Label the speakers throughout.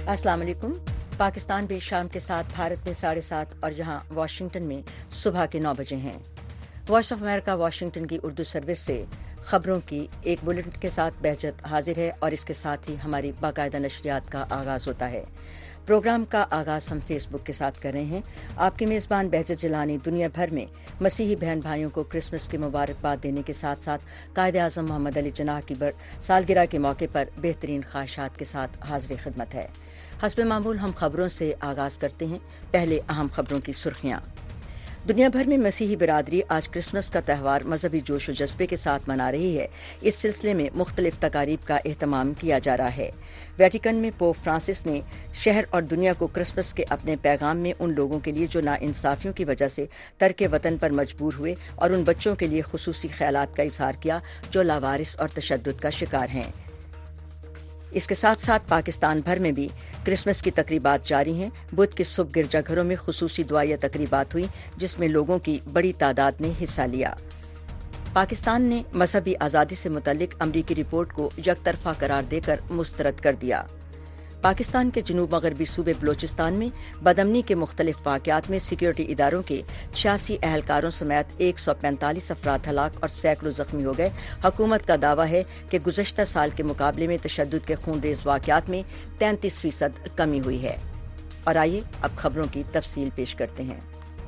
Speaker 1: अस्सलाम वालेकुम। पाकिस्तान भी शाम के साथ भारत में 7:30 और यहाँ वाशिंगटन में सुबह के 9 बजे हैं। वॉइस ऑफ अमेरिका वाशिंगटन की उर्दू सर्विस से खबरों की एक बुलेटिन के साथ बहजत हाजिर है और इसके साथ ही हमारी बाकायदा नशरियात का आगाज होता है। प्रोग्राम का आगाज हम फेसबुक के साथ कर रहे हैं। आपकी मेज़बान बहजत जिलानी दुनिया भर में मसीही बहन भाइयों को क्रिसमस की मुबारकबाद देने के साथ साथ कायदे आज़म मोहम्मद अली जिन्नाह की सालगिरह के मौके पर बेहतरीन ख्वाहिशात के साथ हाजिर खिदमत है। हस्ब मामूल हम खबरों से आगाज करते हैं। पहले अहम खबरों की सुर्खियां। दुनिया भर में मसीही बिरादरी आज क्रिसमस का त्यौहार मजहबी जोश व जज्बे के साथ मना रही है। इस सिलसिले में मुख्तलिफ तकारीब का एहतमाम किया जा रहा है। वेटिकन में पोप फ्रांसिस ने शहर और दुनिया को क्रिसमस के अपने पैगाम में उन लोगों के लिए जो नाइंसाफियों की वजह से तर्क वतन पर मजबूर हुए और उन बच्चों के लिए खुसूसी ख्यालात का इजहार किया जो लावारिस और तशद्दुद का शिकार हैं। इसके साथ साथ पाकिस्तान भर में भी क्रिसमस की तकरीबात जारी हैं। बुध की सुबह गिरजाघरों में खुसूसी दुआया तकरीबात हुई जिसमें लोगों की बड़ी तादाद ने हिस्सा लिया। पाकिस्तान ने मजहबी आज़ादी से मुतल्लिक अमरीकी रिपोर्ट को यकतरफा करार देकर मुस्तरद कर दिया। पाकिस्तान के जनूब मगरबी सूबे बलोचिस्तान में बदअमनी के मुख्तलिफ वाक़यात में सिक्योरिटी इदारों के 86 अहलकारों समेत 145 अफराद हलाक और सैकड़ों जख्मी हो गए। हुकूमत का दावा है कि गुज़श्ता साल के मुकाबले में तशद्दुद के खूनरेज़ वाक़यात में 33% कमी हुई है। और आइए अब खबरों की तफसील पेश करते हैं।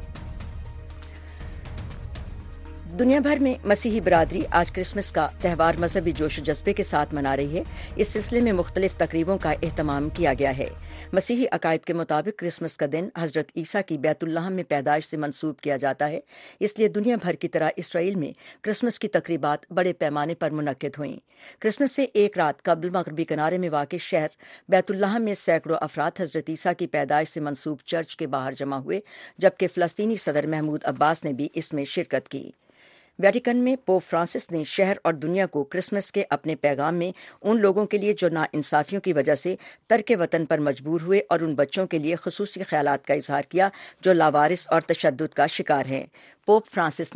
Speaker 1: दुनिया भर में मसीही बिरादरी आज क्रिसमस का त्यौहार मजहबी जोश जज्बे के साथ मना रही है। इस सिलसिले में मुख्तलिफ तकरीबों का एहतमाम किया गया है। मसीही अकायद के मुताबिक क्रिसमस का दिन हजरत ईसा की बैतुल्लाह में पैदाइश से मंसूब किया जाता है। इसलिए दुनिया भर की तरह इसराइल में क्रिसमस की तकरीबात बड़े पैमाने पर मुनक्किद हुई। क्रिसमस से एक रात कबल मगरबी किनारे में वाक़ शहर बैतुल्लाह में सैकड़ों अफराद हजरत ईसा की पैदाइश से मंसूब चर्च के बाहर जमा हुए, जबकि फ़लस्तीनी सदर महमूद अब्बास ने भी इसमें शिरकत की। वेटिकन में पोप फ्रांसिस ने शहर और दुनिया को क्रिसमस के अपने पैगाम में उन लोगों के लिए जो नाइंसाफियों की वजह से तर्क वतन पर मजबूर हुए और उन बच्चों के लिए खुसूसी ख्यालात का इजहार किया जो लावारिस और तशद्दुद का शिकार हैं। पोप फ्रांसिस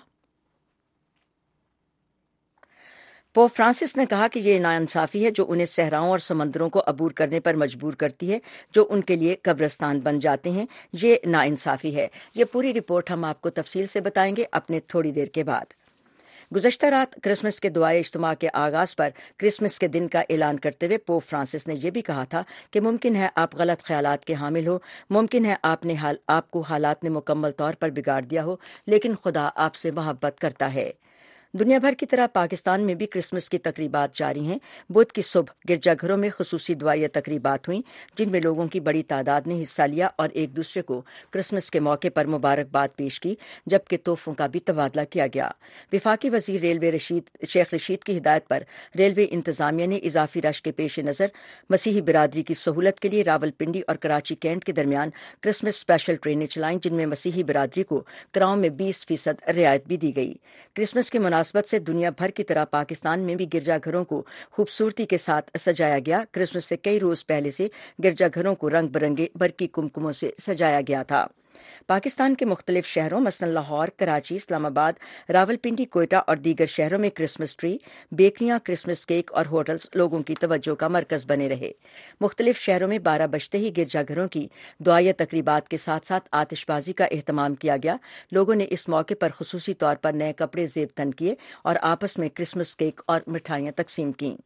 Speaker 1: ने कहा कि ये नाइंसाफी है जो उन्हें सहराओं और समंदरों को अबूर करने पर मजबूर करती है जो उनके लिए कब्रिस्तान बन जाते हैं। ये नाइंसाफी है। ये पूरी रिपोर्ट हम आपको तफसील से बताएंगे अपने थोड़ी देर के बाद। गुज़श्ता रात क्रिसमस के दुआए इज्तिमा के आगाज पर क्रिसमस के दिन का ऐलान करते हुए पोप फ्रांसिस ने यह भी कहा था कि मुमकिन है आप गलत ख्यालात के हामिल हो, मुमकिन है आपको हालात ने मुकम्मल तौर पर बिगाड़ दिया हो, लेकिन खुदा आपसे मोहब्बत करता है। दुनिया भर की तरह पाकिस्तान में भी क्रिसमस की तकरीबात जारी हैं। बुध की सुबह गिरजाघरों में खुसूसी दुआया तकरीबात हुई जिनमें लोगों की बड़ी तादाद ने हिस्सा लिया और एक दूसरे को क्रिसमस के मौके पर मुबारकबाद पेश की, जबकि तोहफों का भी तबादला किया गया। विफाकी वजीर रेलवे शेख रशीद की हिदायत पर रेलवे इंतजामिया ने इजाफी रश के पेश नज़र मसीही बिरादरी की सहूलत के लिए रावलपिंडी और कराची कैंट के दरमियान क्रिसमस स्पेशल ट्रेनें चलाईं जिनमें मसीही बिरादरी को किराओं में 20% रियायत भी दी गई। क्रिसमस के मुनासिबत से दुनिया भर की तरह पाकिस्तान में भी गिरजाघरों को खूबसूरती के साथ सजाया गया। क्रिसमस से कई रोज पहले से गिरजाघरों को रंग बिरंगे बरकी कुमकुमों से सजाया गया था। पाकिस्तान के मुख्तलिफ शहरों मसलन लाहौर, कराची, इस्लामाबाद, रावलपिंडी, कोयटा और दीगर शहरों में क्रिसमस ट्री, बेकरियां, क्रिसमस केक और होटल्स लोगों की तवज्जो का मरकज बने रहे। मुख्तलिफ शहरों में 12 बजते ही गिरजाघरों की दुआया तकरीबात के साथ साथ आतिशबाजी का एहतमाम किया गया। लोगों ने इस मौके पर खुसूसी तौर पर नए कपड़े जेब तन किए और आपस में क्रिसमस केक और मिठाइयां तकसीम की।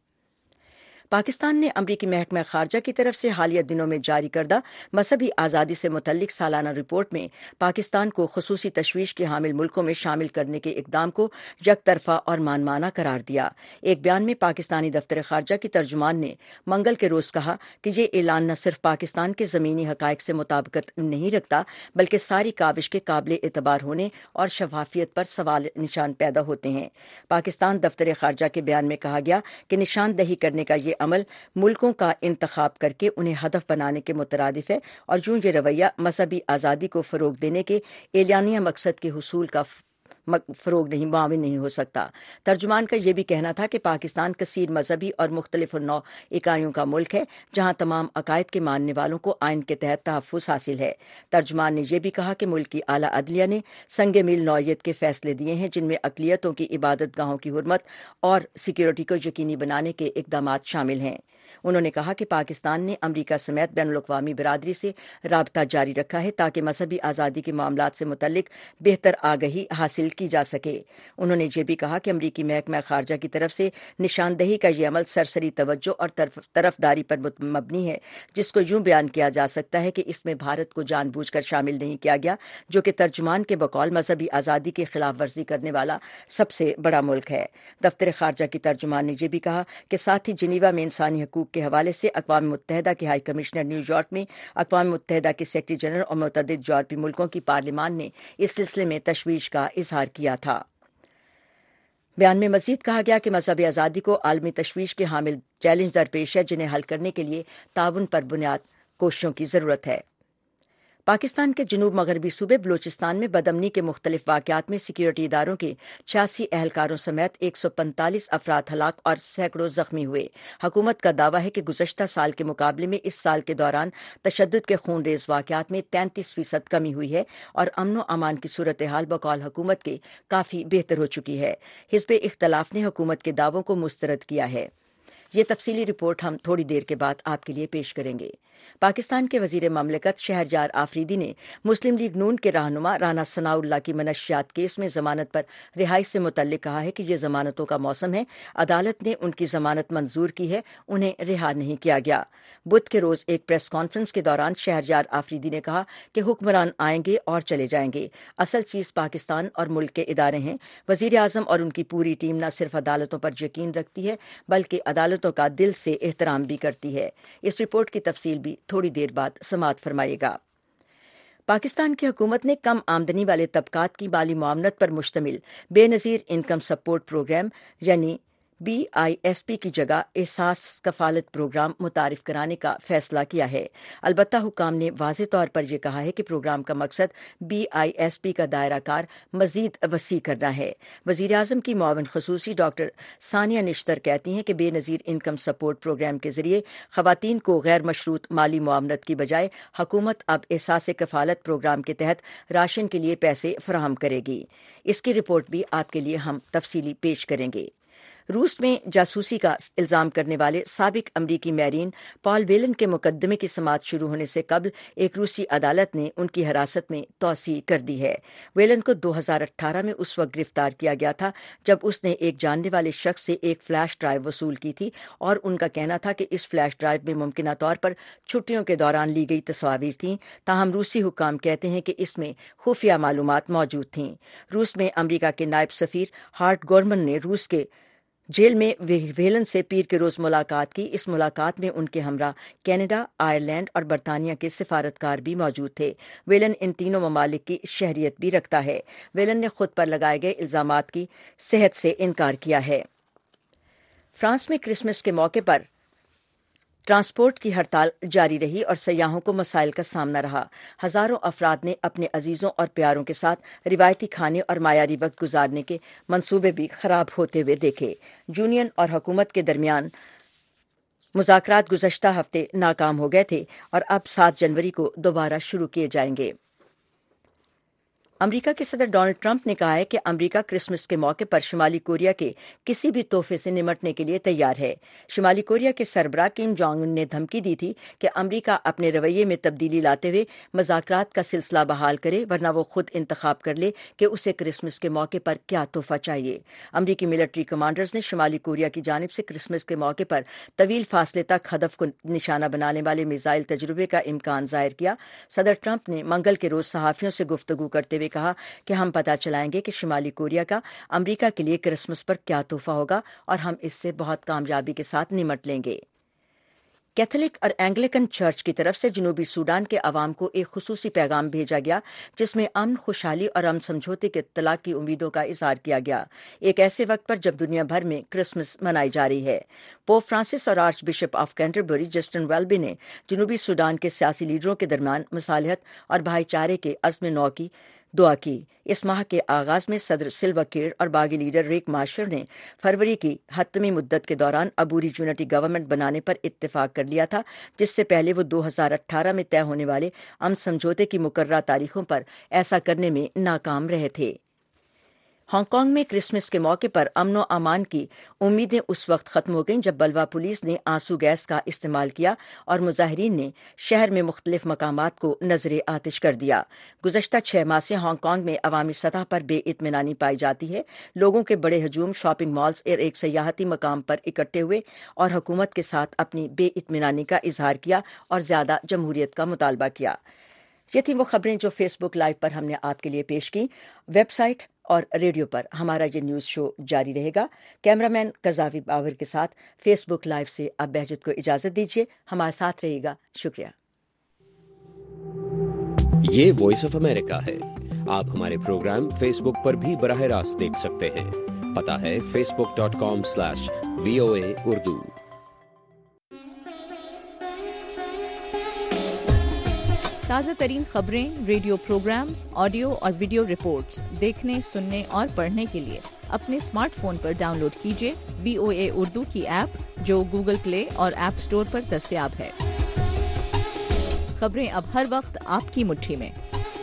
Speaker 1: पाकिस्तान ने अमरीकी महकमा खारजा की तरफ से हालिया दिनों में जारी करदा मजहबी आज़ादी से मुतल्लिक सालाना रिपोर्ट में पाकिस्तान को खुसूसी तशवीश के हामिल मुल्कों में शामिल करने के इकदाम को यकतरफा और मानमाना करार दिया। एक बयान में पाकिस्तानी दफ्तर खारजा की तर्जुमान ने मंगल के रोज कहा कि ये ऐलान न सिर्फ पाकिस्तान के ज़मीनी हकायक से मुताबिकत नहीं रखता बल्कि सारी काविश के काबिल एतबार होने और शफाफियत पर सवाल निशान पैदा होते हैं। पाकिस्तान दफ्तर खारजा के बयान में कहा गया कि निशानदही करने का ये अमल मुल्कों का इंतखाब करके उन्हें हदफ बनाने के मुतरादिफ है और यूं ये रवैया मजहबी आज़ादी को फ़रोग देने के एलानिया मकसद के हुसूल का माविन नहीं हो सकता। तर्जुमान का यह भी कहना था कि पाकिस्तान कसीर मजहबी और मुख्तलिफ नौ इकाइयों का मुल्क है जहां तमाम अकायद के मानने वालों को आइन के तहत तहफ़्फ़ुज़ हासिल है। तर्जुमान ने यह भी कहा कि मुल्क की आला अदलिया ने संग मील नौयत के फैसले दिए हैं जिनमें अक़लियतों की इबादत गाहों की हुर्मत और सिक्योरिटी को यकीनी बनाने के इक़दामात शामिल हैं। उन्होंने कहा कि पाकिस्तान ने अमरीका समेत बैनुल अक़वामी बिरादरी से राबता जारी रखा है ताकि मजहबी आज़ादी के मामलात से मुतल्लिक बेहतर आगही हासिल की जा सके। उन्होंने ये भी कहा कि अमरीकी महकमा खारजा की तरफ से निशानदही का ये अमल सरसरी तवज्जो और तरफदारी पर मबनी है, जिसको यूं बयान किया जा सकता है कि इसमें भारत को जानबूझकर शामिल नहीं किया गया, जो कि तर्जुमान के बकौल मजहबी आज़ादी की खिलाफ वर्जी करने वाला सबसे बड़ा मुल्क है। दफ्तर खारजा की तर्जुमान ने यह भी कहा कि साथ ही जिनीवा में इंसानी हकूक के हवाले से अक़वाम मुत्तहिदा के हाई कमिश्नर न्यूयॉर्क में अक़वाम मुत्तहिदा के सेक्रेटरी जनरल और मुतअद्दिद यूरोपीय मुल्कों की पार्लिमान ने इस सिलसिले में तशवीश का इजहार किया था। बयान में मजीद कहा गया कि मजहबी आज़ादी को आलमी तशवीश के हामिल चैलेंज दरपेश है, जिन्हें हल करने के लिए ताउन पर बुनियाद कोशिशों की ज़रूरत है। पाकिस्तान के जनूब मगरबी सूबे बलूचिस्तान में बदअमनी के मुख्तलिफ वाक़यात में सिक्योरिटी इदारों के 86 एहलकारों समेत 145 अफराद हलाक और सैकड़ों जख्मी हुए। हुकूमत का दावा है कि गुज़श्ता साल के मुकाबले में इस साल के दौरान तशद्दुद के खूनरेज़ वाक़यात में 33% कमी हुई है और अमन व अमान की सूरत हाल बकौल हुकूमत के काफ़ी बेहतर हो चुकी है। हिज़्ब इख्तलाफ ने हुकूमत के दावों को मुस्तरद किया है। ये तफसीली रिपोर्ट हम थोड़ी देर के बाद आपके लिए पेश करेंगे। पाकिस्तान के वजीर ममलकत शहरयार आफरीदी ने मुस्लिम लीग नून के रहनुमा राना सनाउल्लाह की मनशियात केस में जमानत पर रिहाई से मुतल्लिक कहा है कि ये जमानतों का मौसम है। अदालत ने उनकी जमानत मंजूर की है, उन्हें रिहा नहीं किया गया। बुध के रोज एक प्रेस कॉन्फ्रेंस के दौरान शहरयार आफरीदी ने कहा कि हुक्मरान आएंगे और चले जाएंगे, असल चीज पाकिस्तान और मुल्क के इदारे हैं। वजीर आजम और उनकी पूरी टीम न सिर्फ अदालतों पर यकीन रखती है बल्कि अदालतों का दिल से एहतराम भी करती है। इस रिपोर्ट की तफसील भी थोड़ी देर बाद समाअत फरमाइएगा। पाकिस्तान की हुकूमत ने कम आमदनी वाले तबकात की माली मुआवनत पर मुश्तमिल बेनज़ीर इनकम सपोर्ट प्रोग्राम यानी BISP की जगह एहसास कफालत प्रोग्राम मुतारिफ कराने का फैसला किया है। अलबत्ता हुकाम ने वाज़ेह तौर पर यह कहा है कि प्रोग्राम का मकसद BISP का दायरा कार मजीद वसी करना है। वज़ीर आज़म की मुआविन ख़ुसूसी डॉक्टर सानिया निश्तर कहती हैं कि बेनज़ीर इनकम सपोर्ट प्रोग्राम के ज़रिए ख़वातीन को गैर मशरूत माली मुआवनत की बजाय हुकूमत अब एहसास कफालत प्रोग्राम के तहत राशन के लिए पैसे फराहम करेगी। इसकी रिपोर्ट भी आपके लिए हम तफसीली पेश करेंगे। रूस में जासूसी का इल्जाम करने वाले साबिक अमरीकी मैरीन पॉल वेलन के मुकदमे की समाअत शुरू होने से कबल एक रूसी अदालत ने उनकी हिरासत में तौसी कर दी है। वेलन को 2018 में उस वक्त गिरफ्तार किया गया था जब उसने एक जानने वाले शख्स से एक फ्लैश ड्राइव वसूल की थी और उनका कहना था कि इस फ्लैश ड्राइव में मुमकिन तौर पर छुट्टियों के दौरान ली गई तस्वीरें थीं। ताहम रूसी हुकाम कहते हैं कि इसमें खुफिया मालूमात मौजूद थीं। रूस में अमरीका के नायब सफीर हार्ट गोर्मन ने रूस के जेल में वेलन से पीर के रोज मुलाकात की। इस मुलाकात में उनके हमरा कनाडा, आयरलैंड और बरतानिया के सिफारतकार भी मौजूद थे। वेलन इन तीनों ममालिक की शहरियत भी रखता है। वेलन ने खुद पर लगाए गए इल्जामात की सेहत से इनकार किया है। फ्रांस में क्रिसमस के मौके पर ट्रांसपोर्ट की हड़ताल जारी रही और सयाहों को मसाइल का सामना रहा। हजारों अफराद ने अपने अजीजों और प्यारों के साथ रिवायती खाने और मायारी वक्त गुजारने के मंसूबे भी खराब होते हुए देखे। यूनियन और हुकूमत के दरमियान मुज़ाकरात गुज़श्ता हफ्ते नाकाम हो गए थे और अब 7 जनवरी को दोबारा शुरू किए जाएंगे। अमेरिका के सदर डोनाल्ड ट्रंप ने कहा है कि अमेरिका क्रिसमस के मौके पर शुमाली कोरिया के किसी भी तोहफे से निमटने के लिए तैयार है। शुमाली कोरिया के सरबराह किम जोंग उन ने धमकी दी थी कि अमेरिका अपने रवैये में तब्दीली लाते हुए मुज़ाकरात का सिलसिला बहाल करे, वरना वो खुद इंतखाब कर ले कि उसे क्रिसमस के मौके पर क्या तोहफा चाहिए। अमेरिकी मिलिट्री कमांडर्स ने शुमाली कोरिया की जानिब से क्रिसमस के मौके पर तवील फासले तक हदफ को निशाना बनाने वाले मिसाइल तजुर्बे का इम्कान जाहिर किया। सदर ट्रंप ने मंगल के रोज सहाफ़ियों से गुफ्तगू करते हुए कहा कि हम पता चलाएंगे कि शुमाली कोरिया का अमेरिका के लिए क्रिसमस पर क्या तोहफा होगा और हम इससे बहुत कामयाबी के साथ निमट लेंगे। कैथोलिक और एंग्लिकन चर्च की तरफ से जनूबी सूडान के अवाम को एक खुसूसी पैगाम भेजा गया जिसमें अमन, खुशहाली और अमन समझौते के इत्तलाक की उम्मीदों का इजहार किया गया, एक ऐसे वक्त पर जब दुनिया भर में क्रिसमस मनाई जा रही है। पोप फ्रांसिस और archbishop of Canterbury Justin Welby ने जनूबी सूडान के सियासी लीडरों के दरमियान मुसालहत और भाईचारे के अज़्म नौ की दुआ की। इस माह के आगाज में सदर सिल्वा किर और बागी लीडर रिक मार्शर ने फरवरी की हतमी मुद्दत के दौरान अबूरी यूनिटी गवर्नमेंट बनाने पर इत्तेफाक कर लिया था, जिससे पहले वो 2018 में तय होने वाले अमन समझौते की मुकर्ररा तारीखों पर ऐसा करने में नाकाम रहे थे। ہانگ کانگ میں کرسمس کے موقع پر امن و امان کی امیدیں اس وقت ختم ہو گئیں جب بلوا پولیس نے آنسو گیس کا استعمال کیا اور مظاہرین نے شہر میں مختلف مقامات کو نذر آتش کر دیا۔ گزشتہ 6 ماہ سے ہانگ کانگ میں عوامی سطح پر بے اطمینانی پائی جاتی ہے۔ لوگوں کے بڑے ہجوم شاپنگ مالز اور ایک سیاحتی مقام پر اکٹھے ہوئے اور حکومت کے ساتھ اپنی بے اطمینانی کا اظہار کیا اور زیادہ جمہوریت کا مطالبہ کیا۔ یہ تھیں وہ خبریں جو فیس بک لائیو پر ہم نے آپ کے لیے پیش کی۔ ویب سائٹ اور ریڈیو پر ہمارا یہ نیوز شو جاری رہے گا۔ کیمرہ مین قذافی باور کے ساتھ فیس بک لائیو سے اب بہجت کو اجازت دیجیے۔ ہمارے ساتھ رہیے گا۔ شکریہ۔
Speaker 2: یہ وائس آف امریکہ ہے۔ آپ ہمارے پروگرام فیس بک پر بھی براہ راست دیکھ سکتے ہیں۔ پتہ ہے facebook.com/VOA Urdu۔
Speaker 3: تازہ ترین خبریں، ریڈیو پروگرامز، آڈیو اور ویڈیو رپورٹس دیکھنے، سننے اور پڑھنے کے لیے اپنے اسمارٹ فون پر ڈاؤن لوڈ کیجیے VOA اردو کی ایپ جو گوگل پلے اور ایپ اسٹور پر دستیاب ہے۔ خبریں اب ہر وقت آپ کی مٹھی میں۔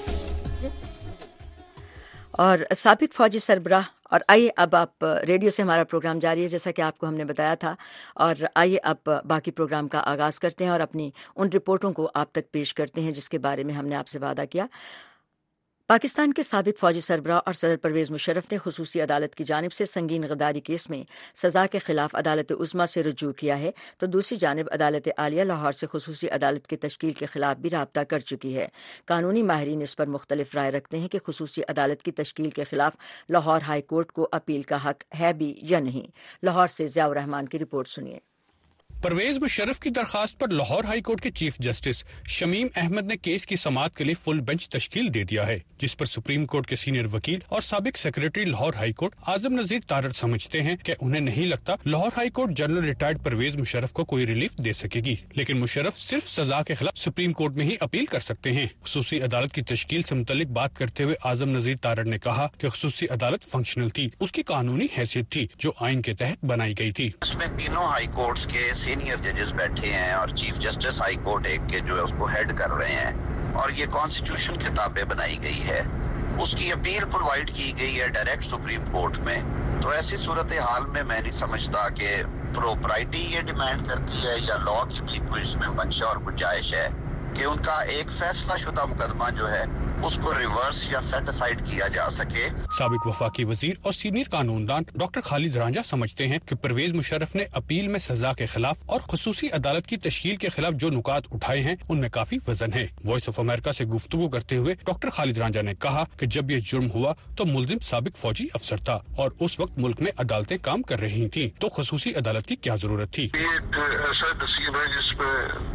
Speaker 1: اور سابق فوجی سربراہ اور آئیے اب آپ ریڈیو سے ہمارا پروگرام جاری ہے جیسا کہ آپ کو ہم نے بتایا تھا، اور آئیے اب باقی پروگرام کا آغاز کرتے ہیں اور اپنی ان رپورٹوں کو آپ تک پیش کرتے ہیں جس کے بارے میں ہم نے آپ سے وعدہ کیا۔ پاکستان کے سابق فوجی سربراہ اور صدر پرویز مشرف نے خصوصی عدالت کی جانب سے سنگین غداری کیس میں سزا کے خلاف عدالت عظمیٰ سے رجوع کیا ہے، تو دوسری جانب عدالت عالیہ لاہور سے خصوصی عدالت کی تشکیل کے خلاف بھی رابطہ کر چکی ہے۔ قانونی ماہرین اس پر مختلف رائے رکھتے ہیں کہ خصوصی عدالت کی تشکیل کے خلاف لاہور ہائی کورٹ کو اپیل کا حق ہے بھی یا نہیں۔ لاہور سے ضیاء الرحمان کی رپورٹ سنیے۔
Speaker 4: پرویز مشرف کی درخواست پر لاہور ہائی کورٹ کے چیف جسٹس شمیم احمد نے کیس کی سماعت کے لیے فل بینچ تشکیل دے دیا ہے، جس پر سپریم کورٹ کے سینئر وکیل اور سابق secretary Lahore High Court Azam Nazir Tarar سمجھتے ہیں کہ انہیں نہیں لگتا Lahore High Court general retired Pervez Musharraf کو کوئی ریلیف دے سکے گی، لیکن مشرف صرف سزا کے خلاف سپریم کورٹ میں ہی اپیل کر سکتے ہیں۔ خصوصی عدالت کی تشکیل سے متعلق بات کرتے ہوئے اعظم نذیر تارڑ نے کہا کہ خصوصی عدالت فنکشنل تھی، اس کی قانونی حیثیت تھی جو آئین کے تحت بنائی گئی تھی۔
Speaker 5: اس میں تینوں ہائی کورٹس کے سینئر ججز بیٹھے ہیں اور چیف جسٹس ہائی کورٹ ایک کے جو ہے اس کو ہیڈ کر رہے ہیں، اور یہ کانسٹیٹیوشن کے تابع بنائی گئی ہے۔ اس کی اپیل پرووائڈ کی گئی ہے ڈائریکٹ سپریم کورٹ میں، تو ایسی صورتحال میں میں نہیں سمجھتا کہ پروپرائٹی یہ ڈیمانڈ کرتی ہے یا لاء کی بھی کوئی اس میں منشا اور گنجائش ہے کہ ان کا ایک فیصلہ شدہ مقدمہ جو ہے اس کو ریورس یا سیٹ اسائڈ کیا جا سکے۔
Speaker 4: سابق وفاقی وزیر اور سینئر قانون دان ڈاکٹر خالد رانجھا سمجھتے ہیں کہ پرویز مشرف نے اپیل میں سزا کے خلاف اور خصوصی عدالت کی تشکیل کے خلاف جو نکات اٹھائے ہیں ان میں کافی وزن ہے۔ وائس آف امریکہ سے گفتگو کرتے ہوئے ڈاکٹر خالد رانجھا نے کہا کہ جب یہ جرم ہوا تو ملزم سابق فوجی افسر تھا اور اس وقت ملک میں عدالتیں کام کر رہی تھیں، تو خصوصی عدالت کی کیا ضرورت تھی۔
Speaker 6: یہ ایسا نصیب ہے جس میں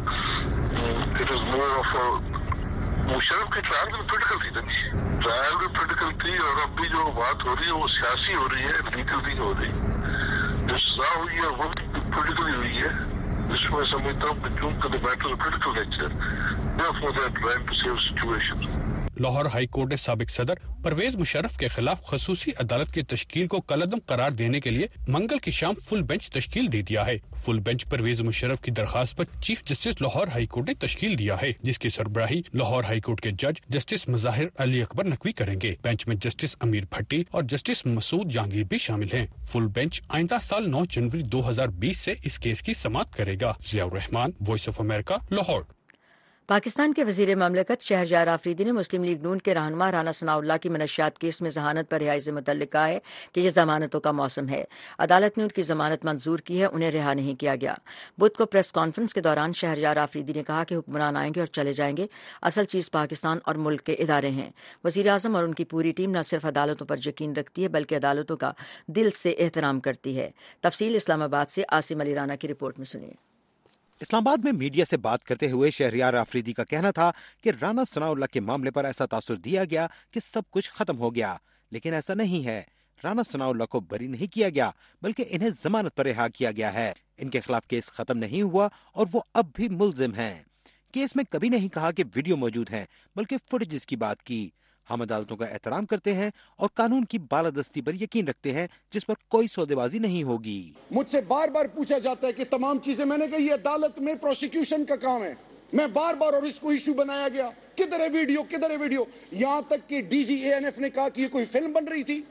Speaker 6: مشرف کی ٹرائل بھی پولیٹیکل تھی، ٹرائل بھی پولیٹیکل تھی، اور اب بھی جو بات ہو رہی ہے وہ سیاسی ہو رہی ہے، لیگل نہیں ہو رہی۔ جو سزا ہوئی ہے وہ بھی پولیٹیکلی ہوئی ہے، جس میں سمجھتا ہوں کہ چونکہ the matter of political nature, therefore they are trying to save situation۔
Speaker 4: Lahore High Court نے سابق صدر پرویز مشرف کے خلاف خصوصی عدالت کی تشکیل کو کالعدم قرار دینے کے لیے منگل کی شام فل بینچ تشکیل دے دیا ہے۔ فل بینچ پرویز مشرف کی درخواست پر chief justice Lahore High Court نے تشکیل دیا ہے، جس کی سربراہی لاہور ہائی کورٹ کے جج جسٹس مظاہر علی اکبر نقوی کریں گے۔ بینچ میں جسٹس امیر بھٹی اور جسٹس مسعود جہانگیر بھی شامل ہیں۔ فل بینچ آئندہ سال 9 جنوری 2020 سے اس کیس کی سماعت کرے گا۔ Zia ur-Rehman, voice of America, Lahore.
Speaker 1: Pakistan کے وزیر مملکت شہریار آفریدی نے مسلم لیگ نون کے رہنما رانا ثناء اللہ کی منشیات کیس میں ذمانت پر رہائی سے متعلق کہا ہے کہ یہ ضمانتوں کا موسم ہے۔ عدالت نے ان کی ضمانت منظور کی ہے، انہیں رہا نہیں کیا گیا۔ بدھ کو پریس کانفرنس کے دوران شہریار آفریدی نے کہا کہ حکمران آئیں گے اور چلے جائیں گے، اصل چیز پاکستان اور ملک کے ادارے ہیں۔ وزیر اعظم اور ان کی پوری ٹیم نہ صرف عدالتوں پر یقین رکھتی ہے بلکہ عدالتوں کا دل سے احترام کرتی ہے۔ تفصیل اسلام آباد سے عاصم علی رانا کی رپورٹ میں سنیے۔
Speaker 7: اسلام آباد میں میڈیا سے بات کرتے ہوئے شہریار آفریدی کا کہنا تھا کہ رانا ثناء اللہ کے معاملے پر ایسا تاثر دیا گیا کہ سب کچھ ختم ہو گیا، لیکن ایسا نہیں ہے۔ رانا ثناء اللہ کو بری نہیں کیا گیا بلکہ انہیں ضمانت پر رہا کیا گیا ہے۔ ان کے خلاف کیس ختم نہیں ہوا اور وہ اب بھی ملزم ہیں۔ کیس میں کبھی نہیں کہا کہ ویڈیو موجود ہیں، بلکہ فوٹیجز کی بات کی۔ ہم عدالتوں کا احترام کرتے ہیں اور قانون کی بالادستی پر یقین رکھتے ہیں جس پر کوئی سودے بازی نہیں ہوگی۔
Speaker 8: مجھ سے بار بار پوچھا جاتا ہے کہ تمام چیزیں، میں نے کہا یہ عدالت میں پروسیکیوشن کا کام ہے، میں بار بار، اور اس کو ایشو بنایا گیا، کدھر ہے ویڈیو، کدھر ہے ویڈیو، یہاں تک کہ D G A N F نے کہا کہ یہ کوئی فلم بن رہی تھی،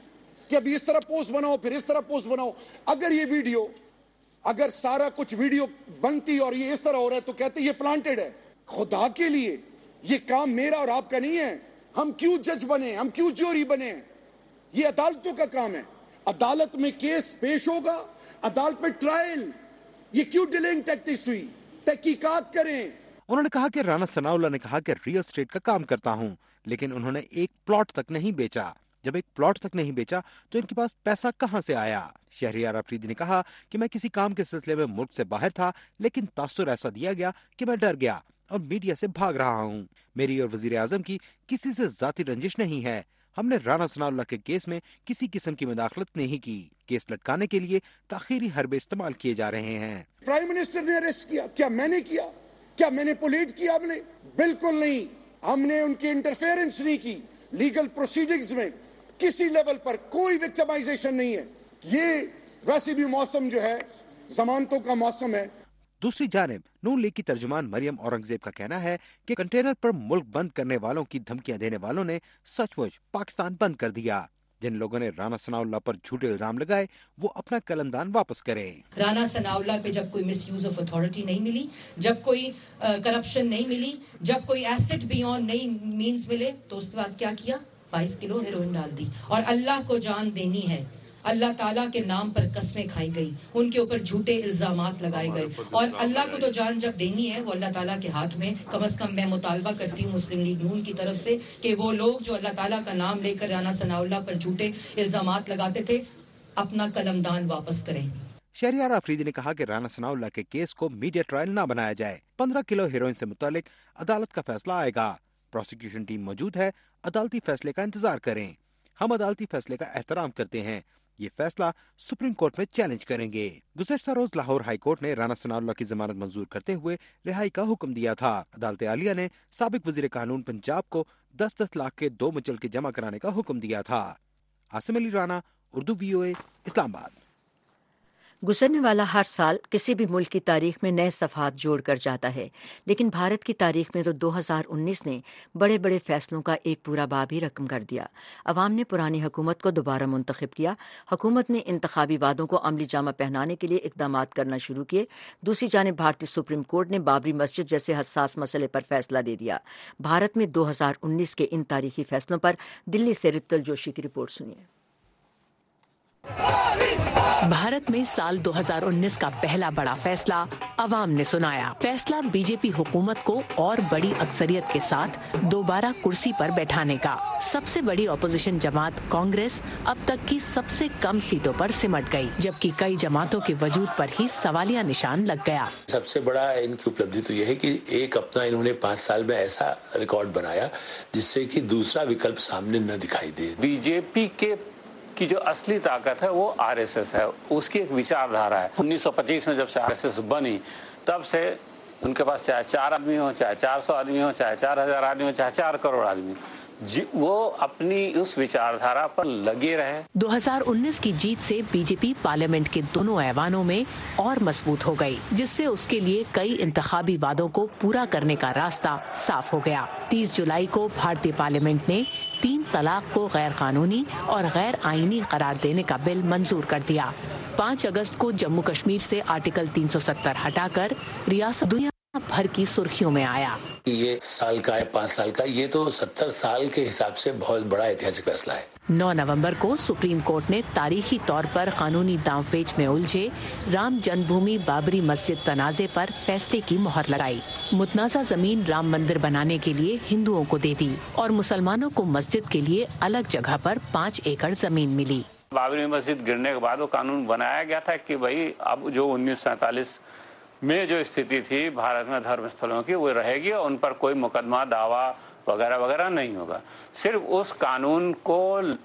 Speaker 8: کہ ابھی اس طرح پوسٹ بناؤ پھر اس طرح پوسٹ بناؤ. اگر یہ ویڈیو اگر سارا کچھ ویڈیو بنتی اور یہ اس طرح ہو رہا ہے تو کہتے یہ پلانٹڈ ہے. خدا کے لیے یہ کام میرا اور آپ کا نہیں ہے. ہم کیوں جج بنے, ہم کیوں جوری بنے؟ یہ عدالتوں کا کام ہے. عدالت میں کیس پیش ہوگا, عدالت میں ٹرائل. یہ کیوں ڈیلنگ ٹیکٹکس ہوئی؟ تحقیقات کریں.
Speaker 7: انہوں نے کہا کہ رانا ثناء اللہ نے کہا کہ ریل اسٹیٹ کا کام کرتا ہوں, لیکن انہوں نے ایک پلاٹ تک نہیں بیچا. جب ایک پلاٹ تک نہیں بیچا تو ان کے پاس پیسہ کہاں سے آیا؟ شہریار آفریدی نے کہا کہ میں کسی کام کے سلسلے میں ملک سے باہر تھا, لیکن تاثر ایسا دیا گیا کہ میں ڈر گیا اور میڈیا سے بھاگ رہا ہوں. میری اور وزیر اعظم کی کسی سے ذاتی رنجش نہیں ہے. ہم نے رانا ثناء اللہ کے کیس میں کسی قسم کی مداخلت نہیں کی. کیس لٹکانے کے لیے تاخیری حربے استعمال کیے جا رہے ہیں.
Speaker 8: پرائم منسٹر نے اریسٹ کیا, کیا میں نے کیا؟ کیا میں نے پولیٹ کیا؟ ہم نے بالکل نہیں. ہم نے ان کی انٹرفیئرنس نہیں کی. لیگل پروسیڈنگز میں کسی لیول پر کوئی وکٹمائزیشن نہیں ہے. یہ ویسے بھی موسم جو ہے ضمانتوں کا موسم ہے.
Speaker 7: دوسری جانب نون لیگ کی ترجمان مریم اورنگزیب کا کہنا ہے کہ کنٹینر پر ملک بند کرنے والوں کی دھمکیاں دینے والوں نے سچ مچ پاکستان بند کر دیا. جن لوگوں نے رانا ثناء اللہ پر جھوٹے الزام لگائے وہ اپنا قلمدان واپس کریں.
Speaker 9: رانا ثناء اللہ پہ جب کوئی مس یوز آف اتھارٹی نہیں ملی, جب کوئی کرپشن نہیں ملی, جب کوئی ایسٹ بیونڈ نئی مینز ملے, تو اس کے بعد کیا کیا؟ 22 کلو ہیروئن ڈال دی. اور اللہ کو جان دینی ہے, اللہ تعالیٰ کے نام پر قسمیں کھائی گئی, ان کے اوپر جھوٹے الزامات لگائے گئے. اور اللہ کو تو جان جب دینی ہے وہ اللہ تعالیٰ کے ہاتھ میں. کم از کم میں مطالبہ کرتی ہوں مسلم لیگ نون کی طرف سے کہ وہ لوگ جو اللہ تعالیٰ کا نام لے کر رانا ثناء اللہ پر جھوٹے الزامات لگاتے تھے اپنا قلمدان واپس کریں.
Speaker 7: شہریار آفریدی نے کہا کہ رانا ثناء اللہ کے کیس کو میڈیا ٹرائل نہ بنایا جائے. 15 کلو ہیروئن سے متعلق عدالت کا فیصلہ آئے گا. پروسیکیوشن ٹیم موجود ہے, عدالتی فیصلے کا انتظار کریں. ہم عدالتی فیصلے کا احترام کرتے ہیں. یہ فیصلہ سپریم کورٹ میں چیلنج کریں گے. گزشتہ روز لاہور ہائی کورٹ نے رانا ثناء اللہ کی ضمانت منظور کرتے ہوئے رہائی کا حکم دیا تھا. عدالت عالیہ نے سابق وزیر قانون پنجاب کو 10-10 لاکھ کے 2 مچلقے جمع کرانے کا حکم دیا تھا. عاصم علی رانا, اردو VOA, اسلام آباد.
Speaker 1: گزرنے والا ہر سال کسی بھی ملک کی تاریخ میں نئے صفحات جوڑ کر جاتا ہے, لیکن بھارت کی تاریخ میں تو 2019 نے بڑے بڑے فیصلوں کا ایک پورا باب ہی رقم کر دیا. عوام نے پرانی حکومت کو دوبارہ منتخب کیا. حکومت نے انتخابی وعدوں کو عملی جامہ پہنانے کے لیے اقدامات کرنا شروع کیے. دوسری جانب بھارتی سپریم کورٹ نے بابری مسجد جیسے حساس مسئلے پر فیصلہ دے دیا. بھارت میں 2019 کے ان تاریخی فیصلوں پر دلی سے رتل جوشی کی رپورٹ سنیے.
Speaker 10: بھارت میں سال 2019 کا پہلا بڑا فیصلہ عوام نے سنایا. فیصلہ بی جے پی حکومت کو اور بڑی اکثریت کے ساتھ دوبارہ کرسی پر بیٹھانے کا. سب سے بڑی اپوزیشن جماعت کانگریس اب تک کی سب سے کم سیٹوں پر سمٹ گئی, جبکہ کئی جماعتوں کے وجود پر ہی سوالیہ نشان لگ گیا.
Speaker 11: سب سے بڑا ان کی اپلبدھی تو یہ ہے کہ ایک اپنا انہوں نے 5 سال میں ایسا ریکارڈ بنایا جس سے کہ دوسرا وکلپ سامنے نہ دکھائی دے.
Speaker 12: بی جے پی کی جو اصلی طاقت ہے وہ RSS ہے, اس کی ایک وچار دھارا ہے. 1925 میں جب سے RSS بنی تب سے ان کے پاس چاہے 4 آدمی ہو, چاہے 400 آدمی ہو, چاہے 4000 آدمی ہو, چاہے 4 کروڑ آدمی, وہ اپنی اس وچار دھارا پر لگے رہے.
Speaker 10: 2019 کی جیت سے بی جے پی پارلیمنٹ کے دونوں ایوانوں میں اور مضبوط ہو گئی, جس سے اس کے لیے کئی انتخابی وعدوں کو پورا کرنے کا راستہ صاف ہو گیا. 30 جولائی کو بھارتی پارلیمنٹ نے 3 طلاق کو غیر قانونی اور غیر آئینی قرار دینے کا بل منظور کر دیا. 5 اگست کو جموں کشمیر سے آرٹیکل 370 ہٹا کر ریاست دنیا بھر کی سرخیوں میں آیا.
Speaker 11: یہ سال کا ہے 5 سال کا, یہ تو 70 سال کے حساب سے بہت بڑا ایتہاسک فیصلہ ہے.
Speaker 10: 9 نومبر کو سپریم کورٹ نے تاریخی طور پر قانونی داؤں پیچ میں الجھے رام جنم بھومی بابری مسجد تنازع پر فیصلے کی مہر لگائی. متنازع زمین رام مندر بنانے کے لیے ہندوؤں کو دے دی اور مسلمانوں کو مسجد کے لیے الگ جگہ پر 5 ایکڑ زمین ملی.
Speaker 12: بابری مسجد گرنے کے بعد وہ قانون بنایا گیا تھا کہ بھائی اب جو 1947 میں جو استھتی تھی بھارت میں دھرم استھلوں کی وہ رہے گی, اور ان پر کوئی مقدمہ دعویٰ وغیرہ وغیرہ نہیں ہوگا. صرف اس قانون کو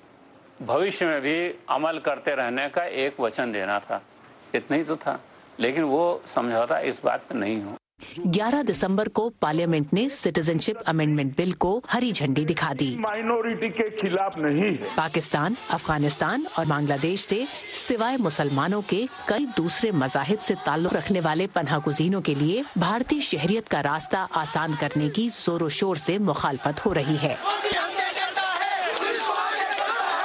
Speaker 12: بھوشیہ میں بھی عمل کرتے رہنے کا ایک وچن دینا تھا, اتنا ہی تو تھا. لیکن وہ سمجھوتا اس بات پہ نہیں ہو.
Speaker 10: 11 دسمبر کو پارلیمنٹ نے سٹیزن شپ امینڈمنٹ بل کو ہری جھنڈی دکھا دی.
Speaker 6: مائنورٹی کے خلاف نہیں ہے.
Speaker 10: پاکستان, افغانستان اور بنگلہ دیش سے سوائے مسلمانوں کے کئی دوسرے مذاہب سے تعلق رکھنے والے پناہ گزینوں کے لیے بھارتی شہریت کا راستہ آسان کرنے کی زور و شور سے مخالفت ہو رہی ہے.
Speaker 12: چاہے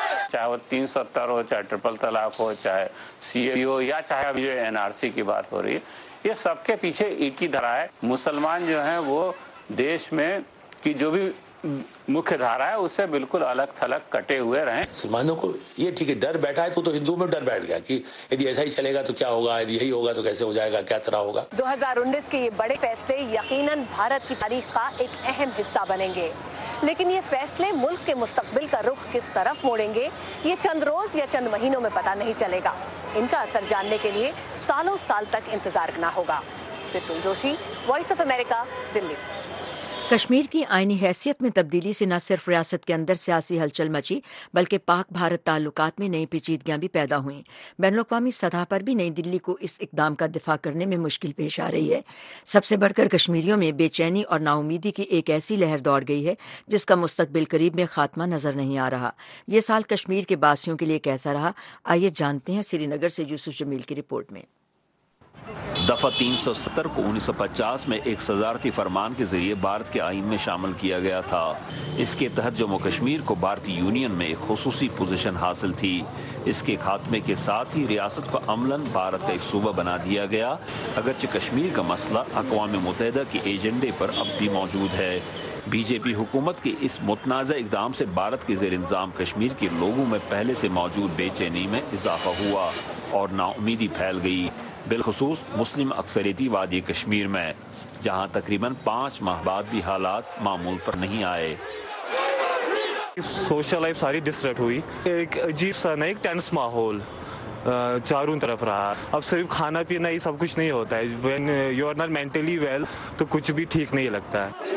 Speaker 12: चाहे वो 370 हो, चाहे ट्रिपल तलाक हो, चाहे CAA हो, या चाहे अभी जो NRC की बात हो रही है, ये सबके पीछे एक ही धारा है। मुसलमान जो हैं वो देश में की जो भी मुख्य धारा है उससे बिल्कुल अलग थलग कटे हुए रहे।
Speaker 11: मुसलमानों को ये ठीक है, डर बैठा है तो हिंदुओं में डर बैठ गया कि यदि ऐसा ही चलेगा तो क्या होगा, यदि यही होगा तो कैसे हो जाएगा, क्या तरह होगा।
Speaker 10: 2019 के ये बड़े फैसले यकीनन भारत की तारीख का एक अहम हिस्सा बनेंगे, लेकिन ये फैसले मुल्क के मुस्तकबिल का रुख किस तरफ मोड़ेंगे ये चंद रोज या चंद महीनों में पता नहीं चलेगा। इनका असर जानने के लिए सालों साल तक इंतजार करना होगा। Ritul Joshi, voice of America, Delhi.
Speaker 1: Kashmir की आईनी हैसियत में तब्दीली से न सिर्फ रियासत के अंदर सियासी हलचल मची, बल्कि पाक भारत ताल्लुकात में नई पेचीदगियां भी पैदा हुईं। बैनुल-अक़वामी सतह पर भी नई दिल्ली को इस इकदाम का दिफा करने में मुश्किल पेश आ रही है। सबसे बढ़कर कश्मीरियों में बेचैनी और नाउमीदी की एक ऐसी लहर दौड़ गई है जिसका मुस्तकबिल करीब में खात्मा नजर नहीं आ रहा। ये साल कश्मीर के बासियों के लिए कैसा रहा, आइए जानते हैं श्रीनगर से यूसुफ जमील की रिपोर्ट में।
Speaker 13: दफा 370 को 1950 में एक सदारती फरमान के जरिए भारत के आइन में शामिल किया गया था। इसके तहत जम्मू कश्मीर को भारतीय यूनियन में एक खुसूसी पोजीशन हासिल थी। इसके खात्मे के साथ ही रियासत को अमलन भारत का एक सूबा बना दिया गया, अगरचे कश्मीर का मसला अक़वाम मुत्तहिदा के एजेंडे पर अब भी मौजूद है। बीजेपी हुकूमत के इस मुतनाज़ा इक़दाम से भारत के ज़ेर इंतज़ाम कश्मीर के लोगों में पहले से मौजूद बेचैनी में इजाफा हुआ और नाउमीदी फैल गई, बिलखुसूस मुस्लिम अक्सरियती वादी कश्मीर में, जहां तकरीबन 5 माह बाद भी हालात मामूल पर नहीं आए।
Speaker 14: सोशल लाइफ सारी डिस्टर्ब हुई, एक अजीब सा ना एक टेंस माहौल चारों तरफ रहा। अब सिर्फ खाना पीना ही सब कुछ नहीं होता है। When you are not mentally well तो कुछ भी ठीक नहीं लगता है।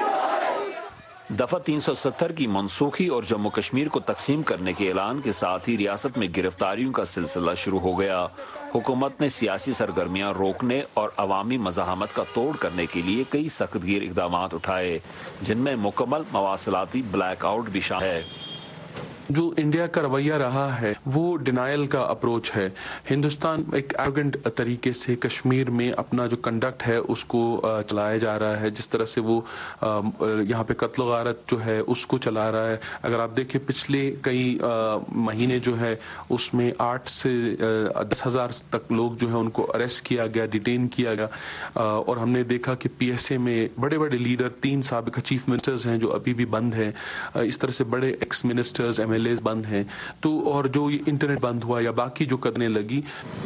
Speaker 13: दफा 370 की मनसूखी और जम्मू कश्मीर को तकसीम करने के ऐलान के साथ ही रियासत में गिरफ्तारियों का सिलसिला शुरू हो गया। हुकूमत ने सियासी सरगर्मियां रोकने और अवामी मज़ाहमत का तोड़ करने के लिए कई सख्तगीर इक़दाम उठाए, जिनमें मुकम्मल मवासलाती ब्लैकआउट भी शामिल है।
Speaker 15: जो इंडिया का रवैया रहा है वो डिनायल का अप्रोच है। हिंदुस्तान एक एरोगेंट तरीके से कश्मीर में अपना जो कंडक्ट है उसको चलाया जा रहा है। जिस तरह से वो यहाँ पे कत्ल गारत जो है उसको चला रहा है। अगर आप देखें पिछले कई महीने जो है उसमें 8 से 10,000 तक लोग जो है उनको अरेस्ट किया गया, डिटेन किया गया। और हमने देखा कि PSA में बड़े बड़े लीडर, 3 साबिक़ चीफ मिनिस्टर्स हैं जो अभी भी बंद हैं। इस तरह से बड़े एक्स मिनिस्टर्स, MLAs बंद हैं। तो और जो ये इंटरनेट बंद हुआ या बाकी जो करने लगी।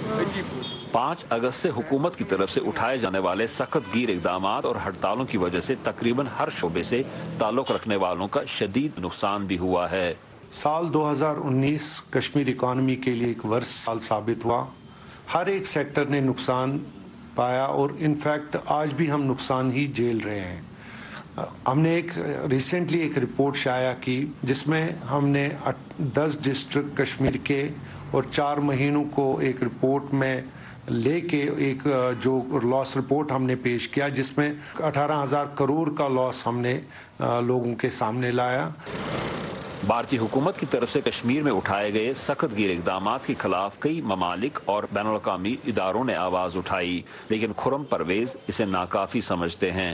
Speaker 13: 5 अगस्त से हुकूमत की तरफ से उठाए जाने वाले सख्त गिर इक़दाम और हड़तालों की वजह से तकरीबन हर शोबे से ताल्लुक रखने वालों का शदीद नुकसान भी हुआ है।
Speaker 16: साल 2019 कश्मीर इकॉनमी के लिए एक वर्ष साल साबित हुआ। हर एक सेक्टर ने नुकसान पाया और इनफैक्ट आज भी हम नुकसान ही झेल रहे हैं। हमने रिसेंटली एक रिपोर्ट शाया की जिसमें हमने 10 डिस्ट्रिक्ट कश्मीर के और 4 महीनों को एक रिपोर्ट में लेके एक जो लॉस रिपोर्ट हमने पेश किया, जिसमें 18,000 करोड़ का लॉस हमने लोगों के सामने लाया।
Speaker 13: भारतीय हुकूमत की तरफ से कश्मीर में उठाए गए सख्त गिर इक़दाम के खिलाफ कई ममालिक और बैनुल-अक़वामी इदारों ने आवाज उठाई, लेकिन खुर्रम परवेज इसे नाकाफी समझते हैं।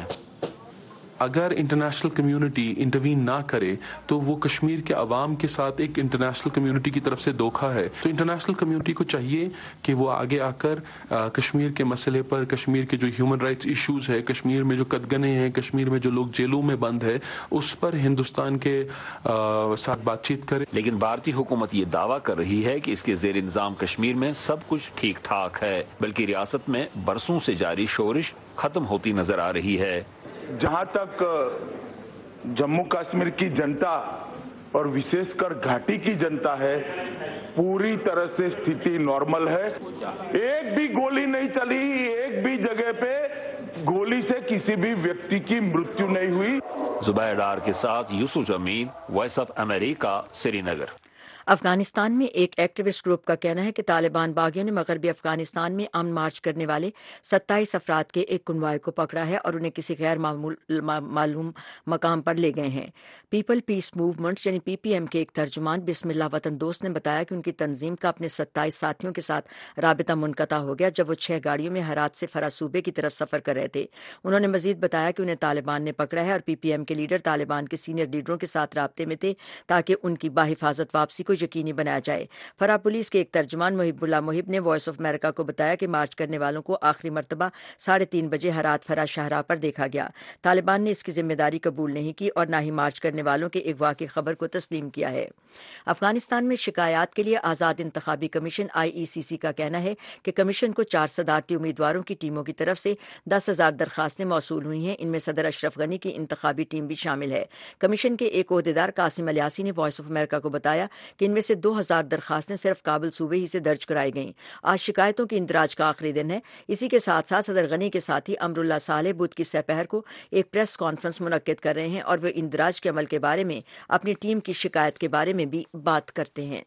Speaker 15: अगर इंटरनेशनल कम्युनिटी इंटरवीन ना करे तो वो कश्मीर के अवाम के साथ एक इंटरनेशनल कम्युनिटी की तरफ से धोखा है। तो इंटरनेशनल कम्युनिटी को चाहिए कि वो आगे आकर कश्मीर के मसले पर, कश्मीर के जो ह्यूमन राइट्स इश्यूज है, कश्मीर में जो कदगने हैं, कश्मीर में जो लोग जेलों में बंद है, उस पर हिंदुस्तान के साथ बातचीत करे।
Speaker 13: लेकिन भारतीय हुकूमत ये दावा कर रही है कि इसके जेर इंतजाम कश्मीर में सब कुछ ठीक ठाक है, बल्कि रियासत में बरसों से जारी शोरिश खत्म होती नजर आ रही है।
Speaker 17: जहां तक जम्मू कश्मीर की जनता और विशेषकर घाटी की जनता है, पूरी तरह से स्थिति नॉर्मल है। एक भी गोली नहीं चली, एक भी जगह पे गोली से किसी भी व्यक्ति की मृत्यु नहीं हुई।
Speaker 13: जुबैर डार के साथ Yusuf Jameel, voice of America, Srinagar.
Speaker 1: Afghanistan में एक एक्टिविस्ट ग्रुप का कहना है कि तालिबान बागियों ने मगरबी अफगानिस्तान में अमन मार्च करने वाले 27 अफराद के एक कन्वॉय को पकड़ा है और उन्हें किसी गैर मालूम मकाम पर ले गए हैं। पीपल पीस मूवमेंट यानी PPM के एक तर्जुमान बिस्मिल्लाह वतन दोस्त ने बताया कि उनकी तंजीम का अपने 27 साथियों के साथ राबिता मुनक़ता हो गया जब वो 6 गाड़ियों में हेरात से फरा सूबे की तरफ सफर कर रहे थे। उन्होंने मजीद बताया कि उन्हें तालिबान ने पकड़ा है और PPM के लीडर तालिबान के सीनियर लीडरों के साथ राब्ते में थे ताकि उनकी बाहिफाजत वापसी को यकीनी बनाया जाए। फराह पुलिस के एक तर्जुमान मुहिबुल्लाह मुहिब ने वॉइस ऑफ अमेरिका को बताया कि मार्च करने वालों को आखिरी मरतबा 3:30 बजे हरात फरा शाहराह पर देखा गया। तालिबान ने इसकी जिम्मेदारी कबूल नहीं की और न ही मार्च करने वालों के अगवा की खबर को तस्लीम किया है। अफगानिस्तान में शिकायत के लिए आज़ाद इंतखाबी कमीशन IECC का कहना है कि कमीशन को 4 सदारती उम्मीदवारों की टीमों की तरफ से 10,000 दरखास्तें मौसूल हुई हैं। इनमें सदर अशरफ गनी की इंतखाबी टीम भी शामिल है। कमीशन के एक ओहदेदार कासिम अलियासी ने वॉइस ऑफ अमेरिका को बताया कि इनमें से 2,000 दरखास्तें सिर्फ काबुल सूबे ही से दर्ज कराई गईं। आज शिकायतों की इंदराज का आखिरी दिन है। इसी के साथ साथ सदर गनी के साथी अमरुल्लाह सालेह बुध की सपहर को एक प्रेस कॉन्फ्रेंस मुनक्किद कर रहे हैं और वे इंदराज के अमल के बारे में अपनी टीम की शिकायत के बारे में भी बात करते हैं।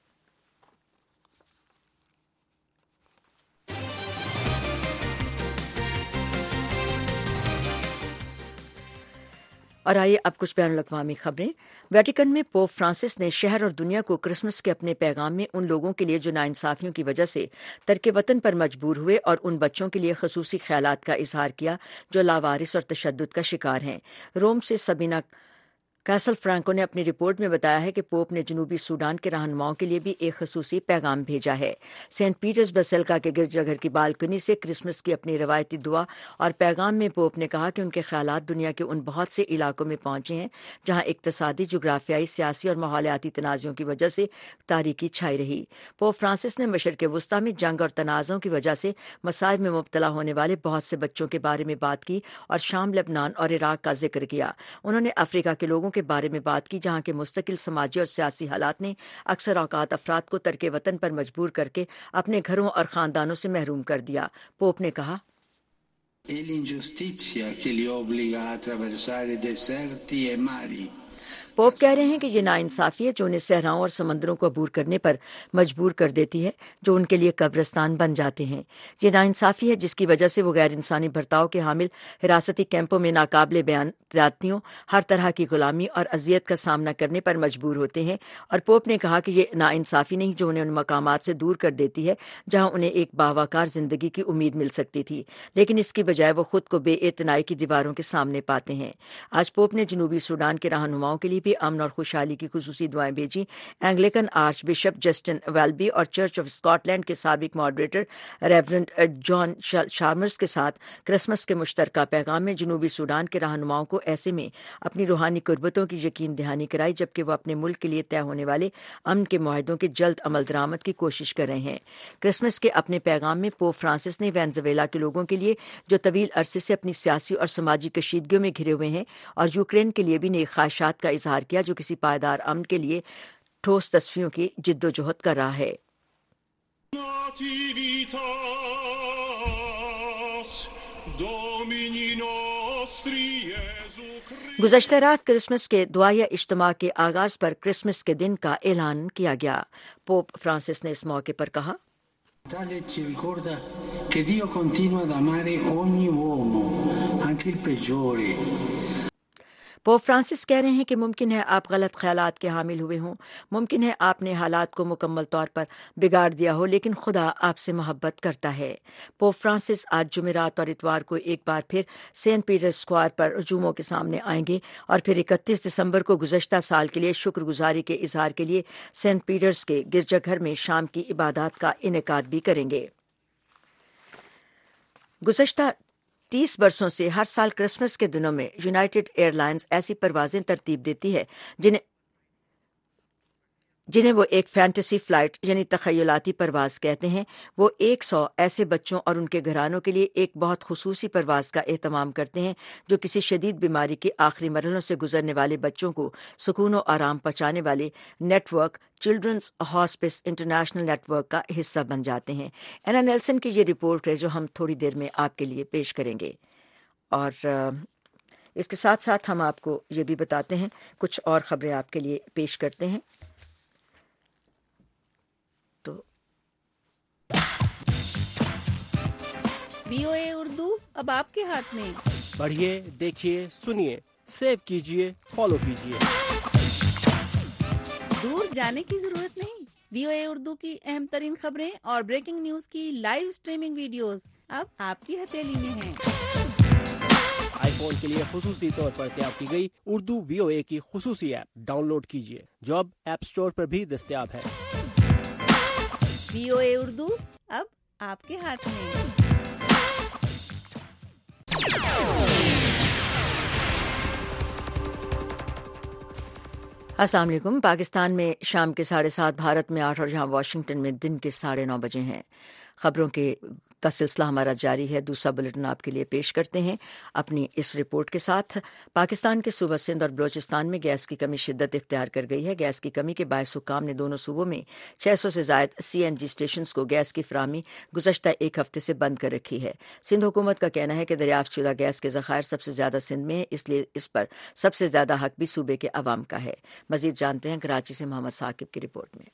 Speaker 1: और आइए अब कुछ बैनुल-अक़वामी खबरें। वेटिकन में पोप फ्रांसिस ने शहर और दुनिया को क्रिसमस के अपने पैगाम में उन लोगों के लिए जो नाइंसाफियों की वजह से तर्क वतन पर मजबूर हुए और उन बच्चों के लिए खसूसी ख्यालात का इजहार किया जो लावारिस और तशद्दुद का शिकार हैं। रोम से सबीना कैसल फ्रैंको ने अपनी रिपोर्ट में बताया है कि पोप ने जनूबी सूडान के रहनुमाओं के लिए भी एक खसूसी पैगाम भेजा है। सेंट पीटर्स बसेलिका के गिरजाघर की बालकनी से क्रिसमस की अपनी रवायती दुआ और पैगाम में पोप ने कहा कि उनके ख्यालात दुनिया के उन बहुत से इलाकों में पहुंचे हैं जहां इक्तसादी, जुग्राफियाई, सियासी और माहौलियाती तनाज़ों की वजह से तारीकी छाई रही। पोप फ्रांसिस ने मशरिक़ वस्ता में जंग और तनाज़ों की वजह से मसाइब में मुब्तला होने वाले बहुत से बच्चों के बारे में बात की और शाम, लेबनान और इराक का जिक्र किया। उन्होंने अफ्रीका के लोगों के बारे में बात की जहां के मुस्तकिल समाजी और सियासी हालात ने अक्सर औकात अफराद को तर्के वतन पर मजबूर करके अपने घरों और खानदानों से महरूम कर दिया। पोप ने कहा, पोप कह रहे हैं कि ये नाइंसाफी है जो उन्हें सहराओं और समंदरों को अबूर करने पर मजबूर कर देती है, जो उनके लिए कब्रिस्तान बन जाते हैं। ये नाइंसाफी है जिसकी वजह से वो गैर इंसानी बर्ताव के हामिल हिरासती कैंपों में नाकाबिले बयान ज्यादतियों, हर तरह की गुलामी और अजियत का सामना करने पर मजबूर होते हैं। और पोप ने कहा कि ये नाइंसाफी नहीं जो उन्हें उन मकामात से दूर कर देती है जहाँ उन्हें एक बावकार जिंदगी की उम्मीद मिल सकती थी, लेकिन इसकी बजाय वो खुद को बेइतनाई की दीवारों के सामने पाते हैं। आज पोप ने जनूबी सूडान के रहनुमाओं के लिए भी अमन और खुशहाली की खुसूसी दुआएं भेजी। Anglican archbishop Justin Welby और चर्च ऑफ स्कॉटलैंड के साबिक मॉडरेटर रेवरेंड जॉन शार्मर्स के साथ क्रिसमस के मुश्तरका पैगाम में जनूबी सूडान के रहनुमाओं को ऐसे में अपनी रूहानी कुर्बतों की यकीन दहानी कराई जबकि वो अपने मुल्क के लिए तय होने वाले अमन के मुआहदों के जल्द अमल दरामद की कोशिश कर रहे हैं। क्रिसमस के अपने पैगाम में पोप फ्रांसिस ने वेनेजुएला के लोगों के लिए जो तवील अरसे से अपनी सियासी और समाजी कशीदगियों में घिरे हुए हैं और यूक्रेन के लिए भी नई ख्वाहिशात का इजहार किया जो किसी पायदार अमन के लिए ठोस तस्फियों की जिद्दोजहद कर रहा है। गुज़श्ता रात क्रिसमस के दुआया इज्तिमा के आगाज पर क्रिसमस के दिन का ऐलान किया गया। पोप फ्रांसिस ने इस मौके पर कहा,
Speaker 18: Tale ci ricorda che Dio continua ad amare ogni uomo, anche il peggiore.
Speaker 1: Pope Francis कह रहे हैं कि मुमकिन है आप गलत ख्यालात के हामिल हुए हों, मुमकिन है आपने हालात को मुकम्मल तौर पर बिगाड़ दिया हो, लेकिन खुदा आपसे मोहब्बत करता है। पोप फ्रांसिस आज जुमेरात और इतवार को एक बार फिर सेंट पीटर स्क्वायर पर हुजूमों के सामने आएंगे और फिर 31 दिसंबर को गुज़श्ता साल के लिए शुक्रगुजारी के इजहार के लिए सेंट पीटर्स के गिरजाघर में शाम की इबादत का इनेकाद भी करेंगे। गुज़श्ता 30 बरसों से हर साल क्रिसमस के दिनों में यूनाइटेड एयरलाइंस ऐसी परवाजें तरतीब देती है जिन्हें वो एक फैंटेसी फ्लाइट यानी तखयलाती परवाज कहते हैं। वो 100 ऐसे बच्चों और उनके घरानों के लिए एक बहुत खुसूसी परवाज का एहतमाम करते हैं जो किसी शदीद बीमारी के आखिरी मरहलों से गुजरने वाले बच्चों को सुकून और आराम पहुंचाने वाले network children's hospice international network का हिस्सा बन जाते हैं। एना नेल्सन की ये रिपोर्ट है जो हम थोड़ी देर में आपके लिए पेश करेंगे। और इसके साथ साथ हम आपको ये भी बताते हैं, कुछ और खबरें आपके लिए पेश करते हैं।
Speaker 3: VOA उर्दू अब आपके हाथ में।
Speaker 19: पढ़िए, देखिए, सुनिए, सेव कीजिए, फॉलो कीजिए।
Speaker 3: दूर जाने की जरूरत नहीं। VOA उर्दू की अहम तरीन खबरें और ब्रेकिंग न्यूज की लाइव स्ट्रीमिंग वीडियोस अब आपकी हथेली में हैं।
Speaker 19: آئی فون کے لیے خصوصی طور پر تیار کی گئی اردو VOA کی خصوصی ایپ ڈاؤن لوڈ کیجیے جو اب ایپ اسٹور پر بھی دستیاب ہے۔
Speaker 3: VOA اردو اب آپ کے ہاتھ میں۔
Speaker 1: السلام علیکم۔ پاکستان میں شام کے 7:30، بھارت میں 8 اور جہاں واشنگٹن میں دن کے 9:30 بجے ہیں۔ خبروں کا سلسلہ ہمارا جاری ہے۔ دوسرا بلیٹن آپ کے لیے پیش کرتے ہیں اپنی اس رپورٹ کے ساتھ۔ پاکستان کے صوبہ سندھ اور بلوچستان میں گیس کی کمی شدت اختیار کر گئی ہے۔ گیس کی کمی کے باعث حکام نے دونوں صوبوں میں 600 سے زائد CNG اسٹیشنز کو گیس کی فراہمی گزشتہ ایک ہفتے سے بند کر رکھی ہے۔ سندھ حکومت کا کہنا ہے کہ دریافت شدہ گیس کے ذخائر سب سے زیادہ سندھ میں ہیں، اس لیے اس پر سب سے زیادہ حق بھی صوبے کے عوام کا ہے۔ مزید جانتے ہیں کراچی سے محمد ثاقب کی رپورٹ میں۔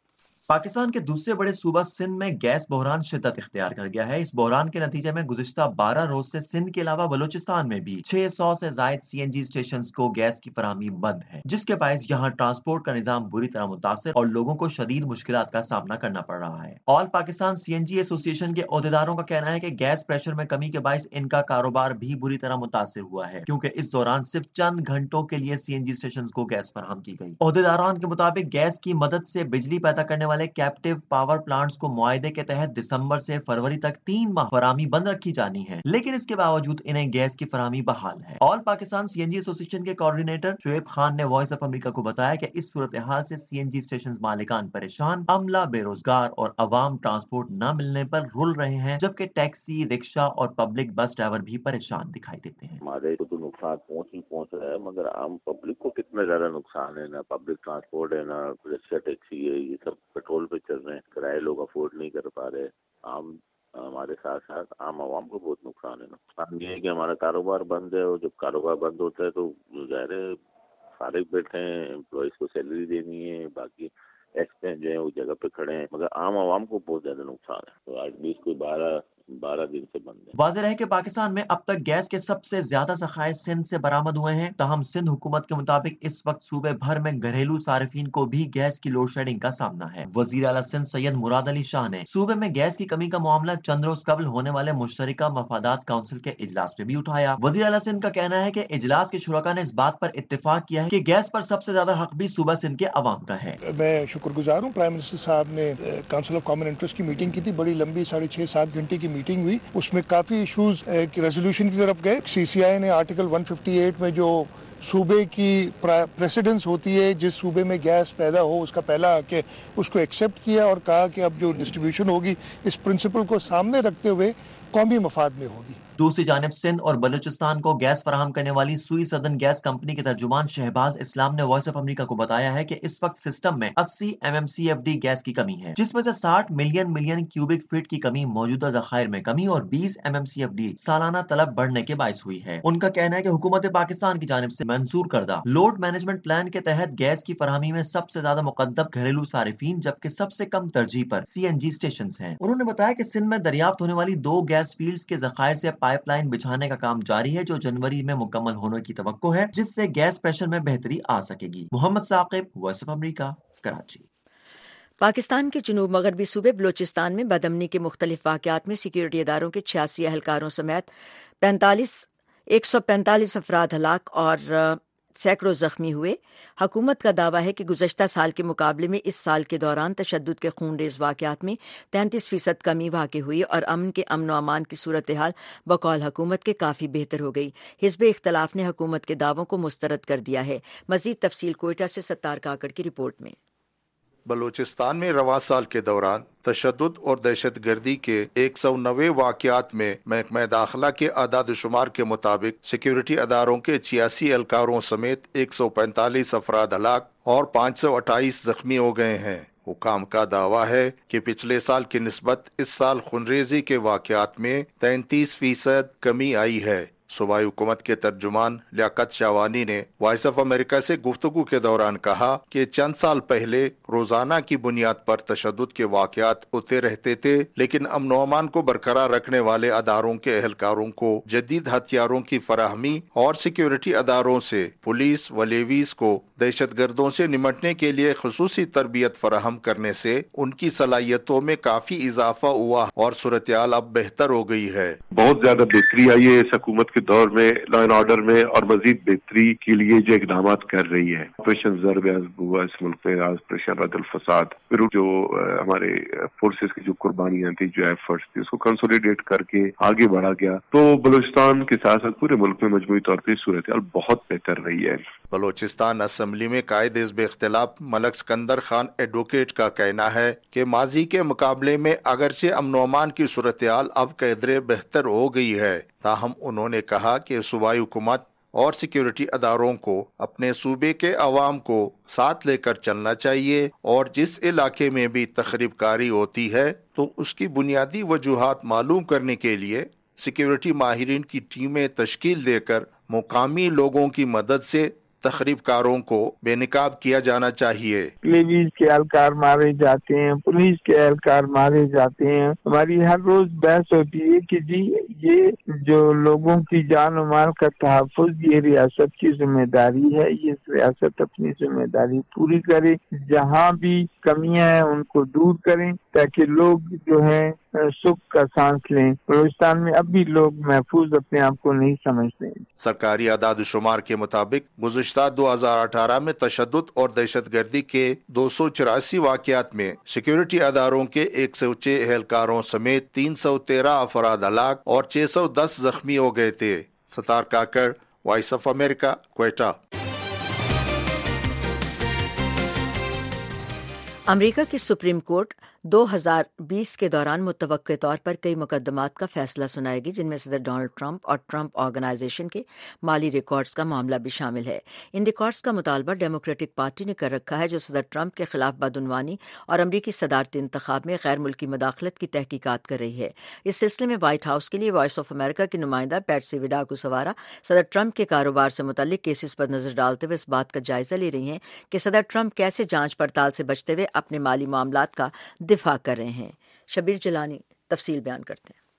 Speaker 20: پاکستان کے دوسرے بڑے صوبہ سندھ میں گیس بحران شدت اختیار کر گیا ہے۔ اس بحران کے نتیجے میں گزشتہ 12 روز سے سندھ کے علاوہ بلوچستان میں بھی 600 سے زائد CNG اسٹیشنز کو گیس کی فراہمی بند ہے، جس کے باعث یہاں ٹرانسپورٹ کا نظام بری طرح متاثر اور لوگوں کو شدید مشکلات کا سامنا کرنا پڑ رہا ہے۔ آل پاکستان CNG ایسوسی ایشن کے عہدیداروں کا کہنا ہے کہ گیس پریشر میں کمی کے باعث ان کا کاروبار بھی بری طرح متاثر ہوا ہے، کیونکہ اس دوران صرف چند گھنٹوں کے لیے CNG اسٹیشنز کو گیس فراہم کی گئی۔ عہدیداران کے مطابق گیس کی مدد سے بجلی پیدا کرنے والے کیپٹیو پاور پلانٹس کو معاہدے کے تحت دسمبر سے فروری تک 3 ماہ فراہمی بند رکھی جانی ہے، لیکن اس کے باوجود انہیں گیس کی فراہمی بحال ہے۔ آل پاکستان CNG ایسوسی ایشن کے کوارڈینیٹر شعیب خان نے وائس آف امریکہ کو بتایا کہ اس صورتحال سے CNG اسٹیشن مالکان پریشان، عملہ بے روزگار اور عوام ٹرانسپورٹ نہ ملنے پر رول رہے ہیں، جبکہ ٹیکسی، رکشہ اور پبلک بس ڈرائیور بھی پریشان دکھائی دیتے ہیں۔
Speaker 6: ہمارے کو تو نقصان پہنچ رہا ہے، مگر عام پبلک کو کتنا زیادہ نقصان ہے، نہ پبلک ٹرانسپورٹ ہے، نہ رکشہ ٹیکسی ہے، یہ سب پیٹرول پہ چل رہے ہیں، کرائے لوگ افورڈ نہیں کر پا رہے۔ عام ہمارے ساتھ ساتھ عام عوام کو بہت نقصان ہے۔ نقصان یہ ہے کہ ہمارا کاروبار بند ہے، اور جب کاروبار بند ہوتا ہے تو ظاہر ہے فارغ بیٹھے ہیں، امپلائیز کو سیلری دینی ہے، باقی ایکسپینس جو ہے وہ جگہ پہ کھڑے ہیں، مگر عام عوام کو بہت زیادہ نقصان ہے۔ تو ایٹ لیسٹ کوئی 12 دن سے بند ہے۔
Speaker 20: واضح ہے کہ پاکستان میں اب تک گیس کے سب سے زیادہ ذخائر سندھ سے برآمد ہوئے ہیں، تاہم سندھ حکومت کے مطابق اس وقت صوبے بھر میں گھریلو صارفین کو بھی گیس کی لوڈ شیڈنگ کا سامنا ہے۔ وزیر اعلیٰ سندھ سید مراد علی شاہ نے صوبے میں گیس کی کمی کا معاملہ چند روز قبل ہونے والے مشترکہ مفادات کونسل کے اجلاس میں بھی اٹھایا۔ وزیر اعلیٰ سندھ کا کہنا ہے کہ اجلاس کے شرکاء نے اس بات پر اتفاق کیا ہے کہ گیس پر سب سے زیادہ حق بھی صوبہ سندھ کے عوام کا ہے۔
Speaker 21: میں شکر گزار ہوں، پرائم منسٹر صاحب نے کونسل آف کامن انٹرسٹ کی میٹنگ کی تھی، بڑی لمبی 6.5-7 گھنٹے کی میٹنگ ہوئی، اس میں کافی ایشوز کی ریزولوشن کی طرف گئے۔ CCI نے آرٹیکل 158 میں جو صوبے کی پریسیڈنس ہوتی ہے، جس صوبے میں گیس پیدا ہو اس کا پہلا کہ اس کو ایکسیپٹ کیا اور کہا کہ اب جو ڈسٹریبیوشن ہوگی اس پرنسپل کو سامنے رکھتے ہوئے قومی مفاد میں ہوگی۔
Speaker 20: دوسری جانب سندھ اور بلوچستان کو گیس فراہم کرنے والی سوئی سدن گیس کمپنی کے ترجمان شہباز اسلام نے وائس آف امریکہ کو بتایا ہے کہ اس وقت سسٹم میں 80 MMCFD گیس کی کمی ہے، جس میں سے 60 ملین کیوبک فٹ کی کمی موجودہ ذخائر میں کمی اور 20 MMCFD سالانہ طلب بڑھنے کے باعث ہوئی ہے۔ ان کا کہنا ہے کہ حکومت پاکستان کی جانب سے منظور کردہ لوڈ مینجمنٹ پلان کے تحت گیس کی فراہمی میں سب سے زیادہ مقدم گھریلو صارفین، جبکہ سب سے کم ترجیح پر CNG اسٹیشنز ہیں۔ انہوں نے بتایا کہ سندھ میں دریافت ہونے والی 2 گیس فیلڈز کے ذخائر سے پائپ لائن بچھانے کا کام جاری ہے، جو جنوری میں مکمل ہونے کی توقع ہے، جس سے گیس پریشر میں بہتری آ سکے گی۔ Muhammad Saqib, Voice of America, Karachi.
Speaker 1: Pakistan کے جنوب مغربی صوبے بلوچستان میں بدامنی کے مختلف واقعات میں سیکورٹی اداروں کے 86 اہلکاروں سمیت 145 افراد ہلاک اور سینکڑوں زخمی ہوئے۔ حکومت کا دعویٰ ہے کہ گزشتہ سال کے مقابلے میں اس سال کے دوران تشدد کے خونریز واقعات میں 33% کمی واقع ہوئی اور امن و امان کی صورتحال بقول حکومت کے کافی بہتر ہو گئی۔ حزب اختلاف نے حکومت کے دعووں کو مسترد کر دیا ہے۔ مزید تفصیل کوئٹہ سے ستار کاکڑ کی رپورٹ میں۔
Speaker 22: بلوچستان میں رواں سال کے دوران تشدد اور دہشت گردی کے 190 واقعات میں محکمہ داخلہ کے اعداد و شمار کے مطابق سیکیورٹی اداروں کے 86 اہلکاروں سمیت 145 افراد ہلاک اور 528 زخمی ہو گئے ہیں۔ حکام کا دعویٰ ہے کہ پچھلے سال کی نسبت اس سال خونریزی کے واقعات میں 33% کمی آئی ہے۔ صوبائی حکومت کے ترجمان لیاقت شاوانی نے وائس آف امریکہ سے گفتگو کے دوران کہا کہ چند سال پہلے روزانہ کی بنیاد پر تشدد کے واقعات ہوتے رہتے تھے، لیکن امن و امان کو برقرار رکھنے والے اداروں کے اہلکاروں کو جدید ہتھیاروں کی فراہمی اور سیکیورٹی اداروں سے پولیس و لیویز کو دہشت گردوں سے نمٹنے کے لیے خصوصی تربیت فراہم کرنے سے ان کی صلاحیتوں میں کافی اضافہ ہوا اور صورتحال اب بہتر ہو گئی ہے۔
Speaker 23: بہت زیادہ بہتری آئی ہے اس حکومت کے
Speaker 2: کے دور میں لا اینڈ آرڈر میں اور مزید بہتری کے لیے جو اقدامات کر رہی ہے. آپریشن ضرب عضب ہوا اس ملک میں، آپریشن رد الفساد، پھر جو ہمارے فورسز کی جو قربانیاں تھی، جو ایفرٹس تھی، اس کو کنسولیڈیٹ کر کے آگے بڑھا گیا. تو بلوچستان کے ساتھ ساتھ پورے ملک میں مجموعی طور پہ صورتحال بہت بہتر رہی ہے.
Speaker 22: بلوچستان اسمبلی میں قائد حزب اختلاف ملک سکندر خان ایڈوکیٹ کا کہنا ہے کہ ماضی کے مقابلے میں اگرچہ امن و امان کی صورتحال اب قدرے بہتر ہو گئی ہے، تاہم انہوں نے کہا کہ صوبائی حکومت اور سیکیورٹی اداروں کو اپنے صوبے کے عوام کو ساتھ لے کر چلنا چاہیے، اور جس علاقے میں بھی تخریب کاری ہوتی ہے تو اس کی بنیادی وجوہات معلوم کرنے کے لیے سیکیورٹی ماہرین کی ٹیمیں تشکیل دے کر مقامی لوگوں کی مدد سے تخریب کاروں کو بے نقاب کیا جانا چاہیے.
Speaker 5: پولیس کے اہلکار مارے جاتے ہیں، پولیس کے اہلکار مارے جاتے ہیں. ہماری ہر روز بحث ہوتی ہے کہ جی یہ جو لوگوں کی جان و مال کا تحفظ یہ ریاست کی ذمہ داری ہے، یہ ریاست اپنی ذمہ داری پوری کرے، جہاں بھی کمیاں ہیں ان کو دور کریں تاکہ لوگ جو ہیں سکھ کا سانس لیں. بلوچستان میں اب بھی لوگ محفوظ اپنے آپ کو نہیں سمجھتے.
Speaker 22: سرکاری اعداد و شمار کے مطابق گزشتہ 2018 میں تشدد اور دہشت گردی کے 284 واقعات میں سیکیورٹی اداروں کے 106 اہلکاروں سمیت 313 افراد ہلاک اور 610 زخمی ہو گئے تھے. Sattar Kakar, Voice of America, Quetta.
Speaker 1: America کی سپریم کورٹ 2020 کے دوران متوقع طور پر کئی مقدمات کا فیصلہ سنائے گی، جن میں صدر ڈونلڈ ٹرمپ اور ٹرمپ آرگنائزیشن کے مالی ریکارڈز کا معاملہ بھی شامل ہے. ان ریکارڈز کا مطالبہ ڈیموکریٹک پارٹی نے کر رکھا ہے، جو صدر ٹرمپ کے خلاف بدعنوانی اور امریکی صدارتی انتخاب میں غیر ملکی مداخلت کی تحقیقات کر رہی ہے. اس سلسلے میں وائٹ ہاؤس کے لیے وائس آف امریکہ کی نمائندہ پیٹسی وڈاکوسوارا صدر ٹرمپ کے کاروبار سے متعلق کیسز پر نظر ڈالتے ہوئے اس بات کا جائزہ لے رہی ہیں کہ صدر ٹرمپ کیسے جانچ پڑتال سے بچتے ہوئے اپنے مالی معاملات کا دفاع کر رہے ہیں. شبیر جلانی تفصیل بیان کرتے ہیں.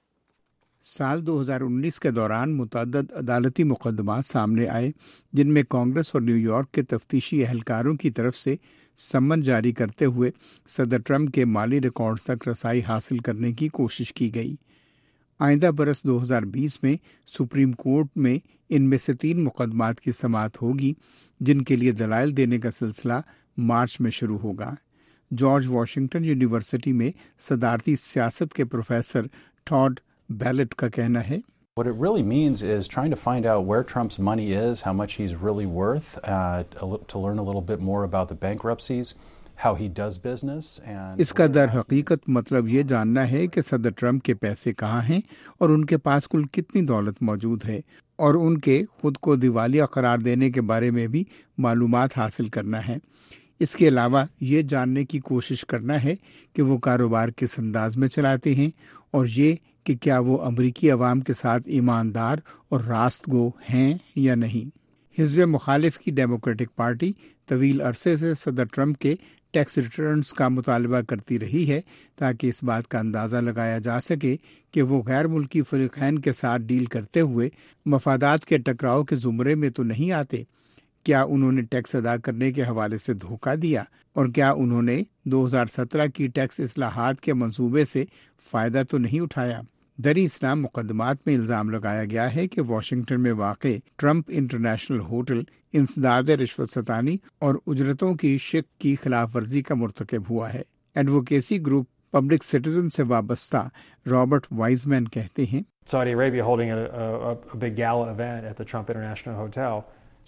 Speaker 23: سال 2019 کے دوران متعدد عدالتی مقدمات سامنے آئے، جن میں کانگریس اور نیو یارک کے تفتیشی اہلکاروں کی طرف سے سمن جاری کرتے ہوئے صدر ٹرمپ کے مالی ریکارڈز تک رسائی حاصل کرنے کی کوشش کی گئی. آئندہ برس 2020 میں سپریم کورٹ میں ان میں سے 3 مقدمات کی سماعت ہوگی، جن کے لیے دلائل دینے کا سلسلہ مارچ میں شروع ہوگا. جارج واشنگٹن یونیورسٹی میں صدارتی سیاست کے پروفیسر ٹاڈ بیلٹ کا کہنا ہے
Speaker 24: What it really means is trying to find out where Trump's money is, how much he's really worth, to learn a little bit more about the bankruptcies, how he does business.
Speaker 23: اس کا در حقیقت مطلب یہ جاننا ہے کہ صدر Trump کے پیسے کہاں ہیں اور ان کے پاس کل کتنی دولت موجود ہے، اور ان کے خود کو دیوالیہ قرار دینے کے بارے میں بھی معلومات حاصل کرنا ہے. اس کے علاوہ یہ جاننے کی کوشش کرنا ہے کہ وہ کاروبار کس انداز میں چلاتے ہیں، اور یہ کہ کیا وہ امریکی عوام کے ساتھ ایماندار اور راست گو ہیں یا نہیں. حزب مخالف کی ڈیموکریٹک پارٹی طویل عرصے سے صدر ٹرمپ کے ٹیکس ریٹرنز کا مطالبہ کرتی رہی ہے، تاکہ اس بات کا اندازہ لگایا جا سکے کہ وہ غیر ملکی فریقین کے ساتھ ڈیل کرتے ہوئے مفادات کے ٹکراؤ کے زمرے میں تو نہیں آتے. کیا انہوں نے ٹیکس ادا کرنے کے حوالے سے دھوکہ دیا، اور کیا انہوں نے 2017 کی ٹیکس اصلاحات کے منصوبے سے فائدہ تو نہیں اٹھایا. دری اسلام مقدمات میں الزام لگایا گیا ہے کہ واشنگٹن میں واقع ٹرمپ انٹرنیشنل ہوٹل انسداد رشوت ستانی اور اجرتوں کی شق کی خلاف ورزی کا مرتکب ہوا ہے. ایڈوکیسی گروپ پبلک سٹیزن سے وابستہ رابرٹ وائزمین کہتے ہیں
Speaker 25: Saudi Arabia holding a big gala event at the Trump International Hotel.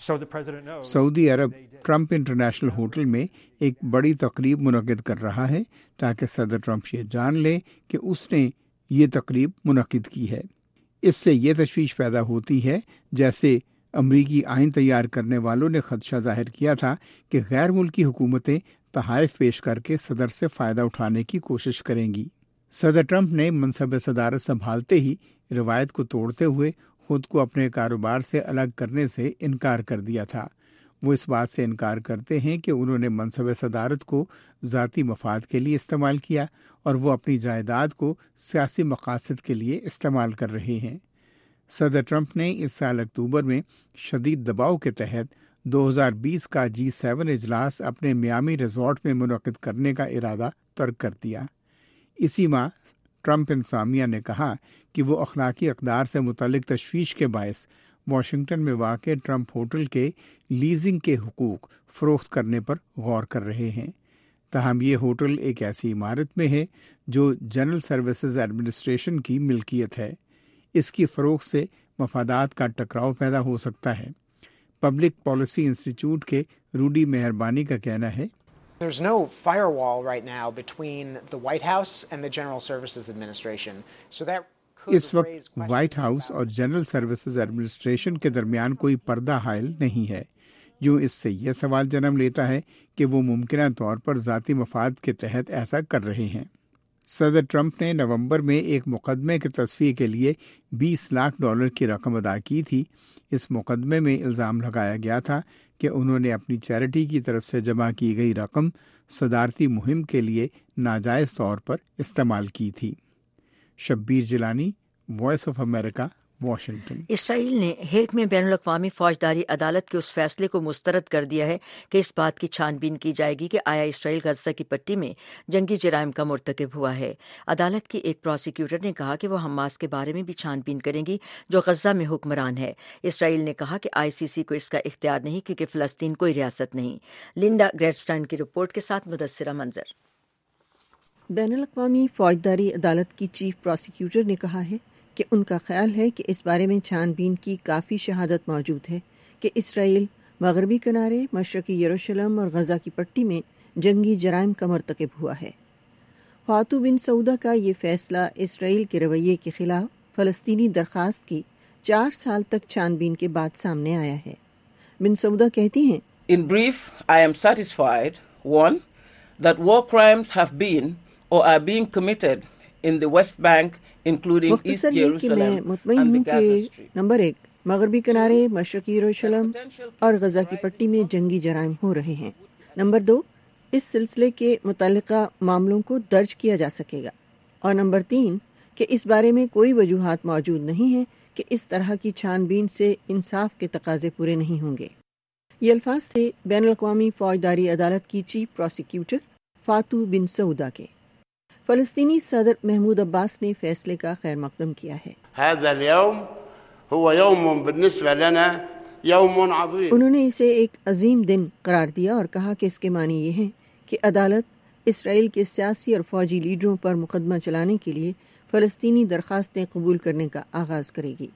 Speaker 23: سعودی عرب ٹرمپ انٹرنیشنل ہوٹل میں ایک بڑی تقریب منعقد کر رہا ہے تاکہ صدر ٹرمپ یہ جان لے کہ اس نے یہ تقریب منعقد کی ہے. اس سے یہ تشویش پیدا ہوتی ہے جیسے امریکی آئین تیار کرنے والوں نے خدشہ ظاہر کیا تھا کہ غیر ملکی حکومتیں تحائف پیش کر کے صدر سے فائدہ اٹھانے کی کوشش کریں گی. صدر ٹرمپ نے منصب صدارت سنبھالتے ہی روایت کو توڑتے ہوئے خود کو اپنے کاروبار سے الگ کرنے سے انکار کر دیا تھا. وہ اس بات سے انکار کرتے ہیں کہ انہوں نے منصب صدارت کو ذاتی مفاد کے لیے استعمال کیا اور وہ اپنی جائیداد کو سیاسی مقاصد کے لیے استعمال کر رہے ہیں. صدر ٹرمپ نے اس سال اکتوبر میں شدید دباؤ کے تحت 2020 کا G7 اجلاس اپنے میامی ریزورٹ میں منعقد کرنے کا ارادہ ترک کر دیا. اسی ماہ ट्रंप इंतजामिया ने कहा कि वो अखलाकी अक़दार से मुतल्लिक तशवीश के बायस वाशिंगटन में वाक़ ट्रंप होटल के लीजिंग के हुकूक फ़रोख्त करने पर गौर कर रहे हैं। ताहम ये होटल एक ऐसी इमारत में है जो जनरल सर्विसेज एडमिनिस्ट्रेशन की मिल्कियत है। इसकी फ़रोख्त से मफादात का टकराव पैदा हो सकता है। पब्लिक पॉलिसी इंस्टीट्यूट के रूडी मेहरबानी का कहना है,
Speaker 4: There's no firewall right now between the White House and the General Services Administration. So that
Speaker 23: इस वक्त व्हाइट हाउस और जनरल सर्विसेज एडमिनिस्ट्रेशन के दरमियान कोई पर्दा हायल नहीं है। यूँ इससे यह सवाल जन्म लेता है कि वो मुमकिना तौर पर ज़ाती मफाद के तहत ऐसा कर रहे हैं। सदर ट्रंप ने नवंबर में एक मुकदमे के तस्फीह के लिए $20 लाख की रकम अदा की थी। इस मुकदमे में इल्ज़ाम लगाया गया था कि उन्होंने अपनी चैरिटी की तरफ से जमा की गई रकम सदारती मुहिम के लिए नाजायज़ तौर पर इस्तेमाल की थी। Shabbir Jilani, Voice of America, Washington.
Speaker 1: Israel ने हेग में बैनुल-अक़वामी फौजदारी अदालत के उस फैसले को मुस्तरद कर दिया है कि इस बात की छानबीन की जाएगी कि आया इसराइल गज़ा की पट्टी में जंगी जराइम का मुर्तकिब हुआ है। अदालत की एक प्रोसिक्यूटर ने कहा कि वो हमास के बारे में भी छानबीन करेंगी जो गज़ा में हुक्मरान है। इसराइल ने कहा कि ICC को इसका इख्तियार नहीं क्योंकि फ़लस्तीन कोई रियासत नहीं। लिंडा ग्रेडस्टाइन की रिपोर्ट के साथ मुदस्सिरा मंजर।
Speaker 7: बैनुल-अक़वामी फौजदारी अदालत की चीफ प्रोसिक्यूटर ने कहा है कि उनका ख्याल है कि इस बारे में छानबीन की काफ़ी शहादत मौजूद है कि इसराइल मगरबी किनारे, मशरक़ी यरूशलेम और गज़ा की पट्टी में जंगी जराइम का मर्तकिब हुआ है। फातू बिन सऊदा का ये फैसला इसराइल के रवैये के खिलाफ फ़लस्तीनी दरख्वास्त की 4 साल तक छानबीन के बाद सामने आया है। बिन सऊदा कहती हैं,
Speaker 8: In brief, I am satisfied, 1, that war crimes have been or are being committed in the West Bank, including East Jerusalem and the Gaza Strip.
Speaker 7: Number 1, मगरबी किनारे, मशरक़ी यरूशलेम और गज़ा की पट्टी में जंगी जराइम हो रहे हैं। नंबर 2, इस सिलसिले के मुतल्लिका मामलों को दर्ज किया जा सकेगा। और नंबर 3, कि इस बारे में कोई वजूहात मौजूद नहीं है कि इस तरह की छानबीन से इंसाफ के तकाजे पूरे नहीं होंगे। ये अल्फाज थे बैनुल-अक़वामी फौजदारी अदालत की चीफ प्रोसिक्यूटर फातू बिन सऊदा के। फ़लस्तीनी सदर महमूद अब्बास ने फैसले का खैर मकदम किया है। उन्होंने इसे एक अजीम दिन करार दिया और कहा कि इसके मानी ये हैं कि अदालत इसराइल के सियासी और फौजी लीडरों पर मुकदमा चलाने के लिए फ़लस्तीनी दरख्वास्तें कबूल करने का आगाज़ करेगी।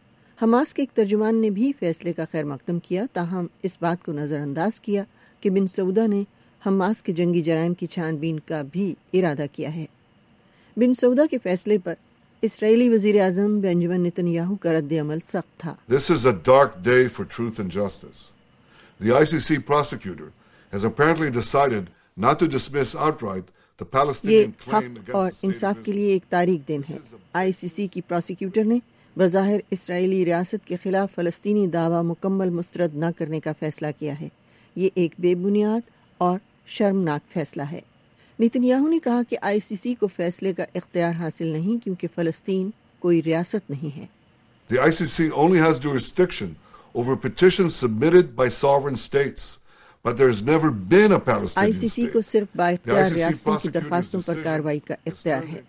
Speaker 7: हमास के एक तर्जुमान ने भी फैसले का खैर मकदम किया, ताहम इस बात को नज़रअंदाज किया कि बिन सऊदा ने हमास के जंगी जराइम की छानबीन का भी इरादा किया है। बिन सऊदा के फैसले पर इसराइली वज़ीर आज़म बेंजामिन नेतन्याहू का रद्द अमल सख्त था।
Speaker 9: This is a dark day for truth and justice. The ICC prosecutor has apparently decided not to dismiss outright the Palestinian claim against the state of Israel. और इंसाफ के लिए एक तारीख दिन है। ICC की प्रोसिक्यूटर ने बज़ाहिर इसराइली रियासत के खिलाफ फ़लस्तीनी दावा मुकम्मल मुस्तरद न करने का फैसला किया है। ये एक बेबुनियाद और शर्मनाक फैसला है। नेतन्याहू ने कहा कि ICC को फैसले का इख्तियार हासिल नहीं क्योंकि फ़लस्तीन कोई रियासत नहीं है। The ICC only has jurisdiction over petitions submitted by sovereign states, but there has never been a Palestinian
Speaker 7: ICC
Speaker 9: state.
Speaker 7: को सिर्फ बाइख्तियार रियासतों की दरख्वास्तों पर कार्रवाई का इख्तियार है।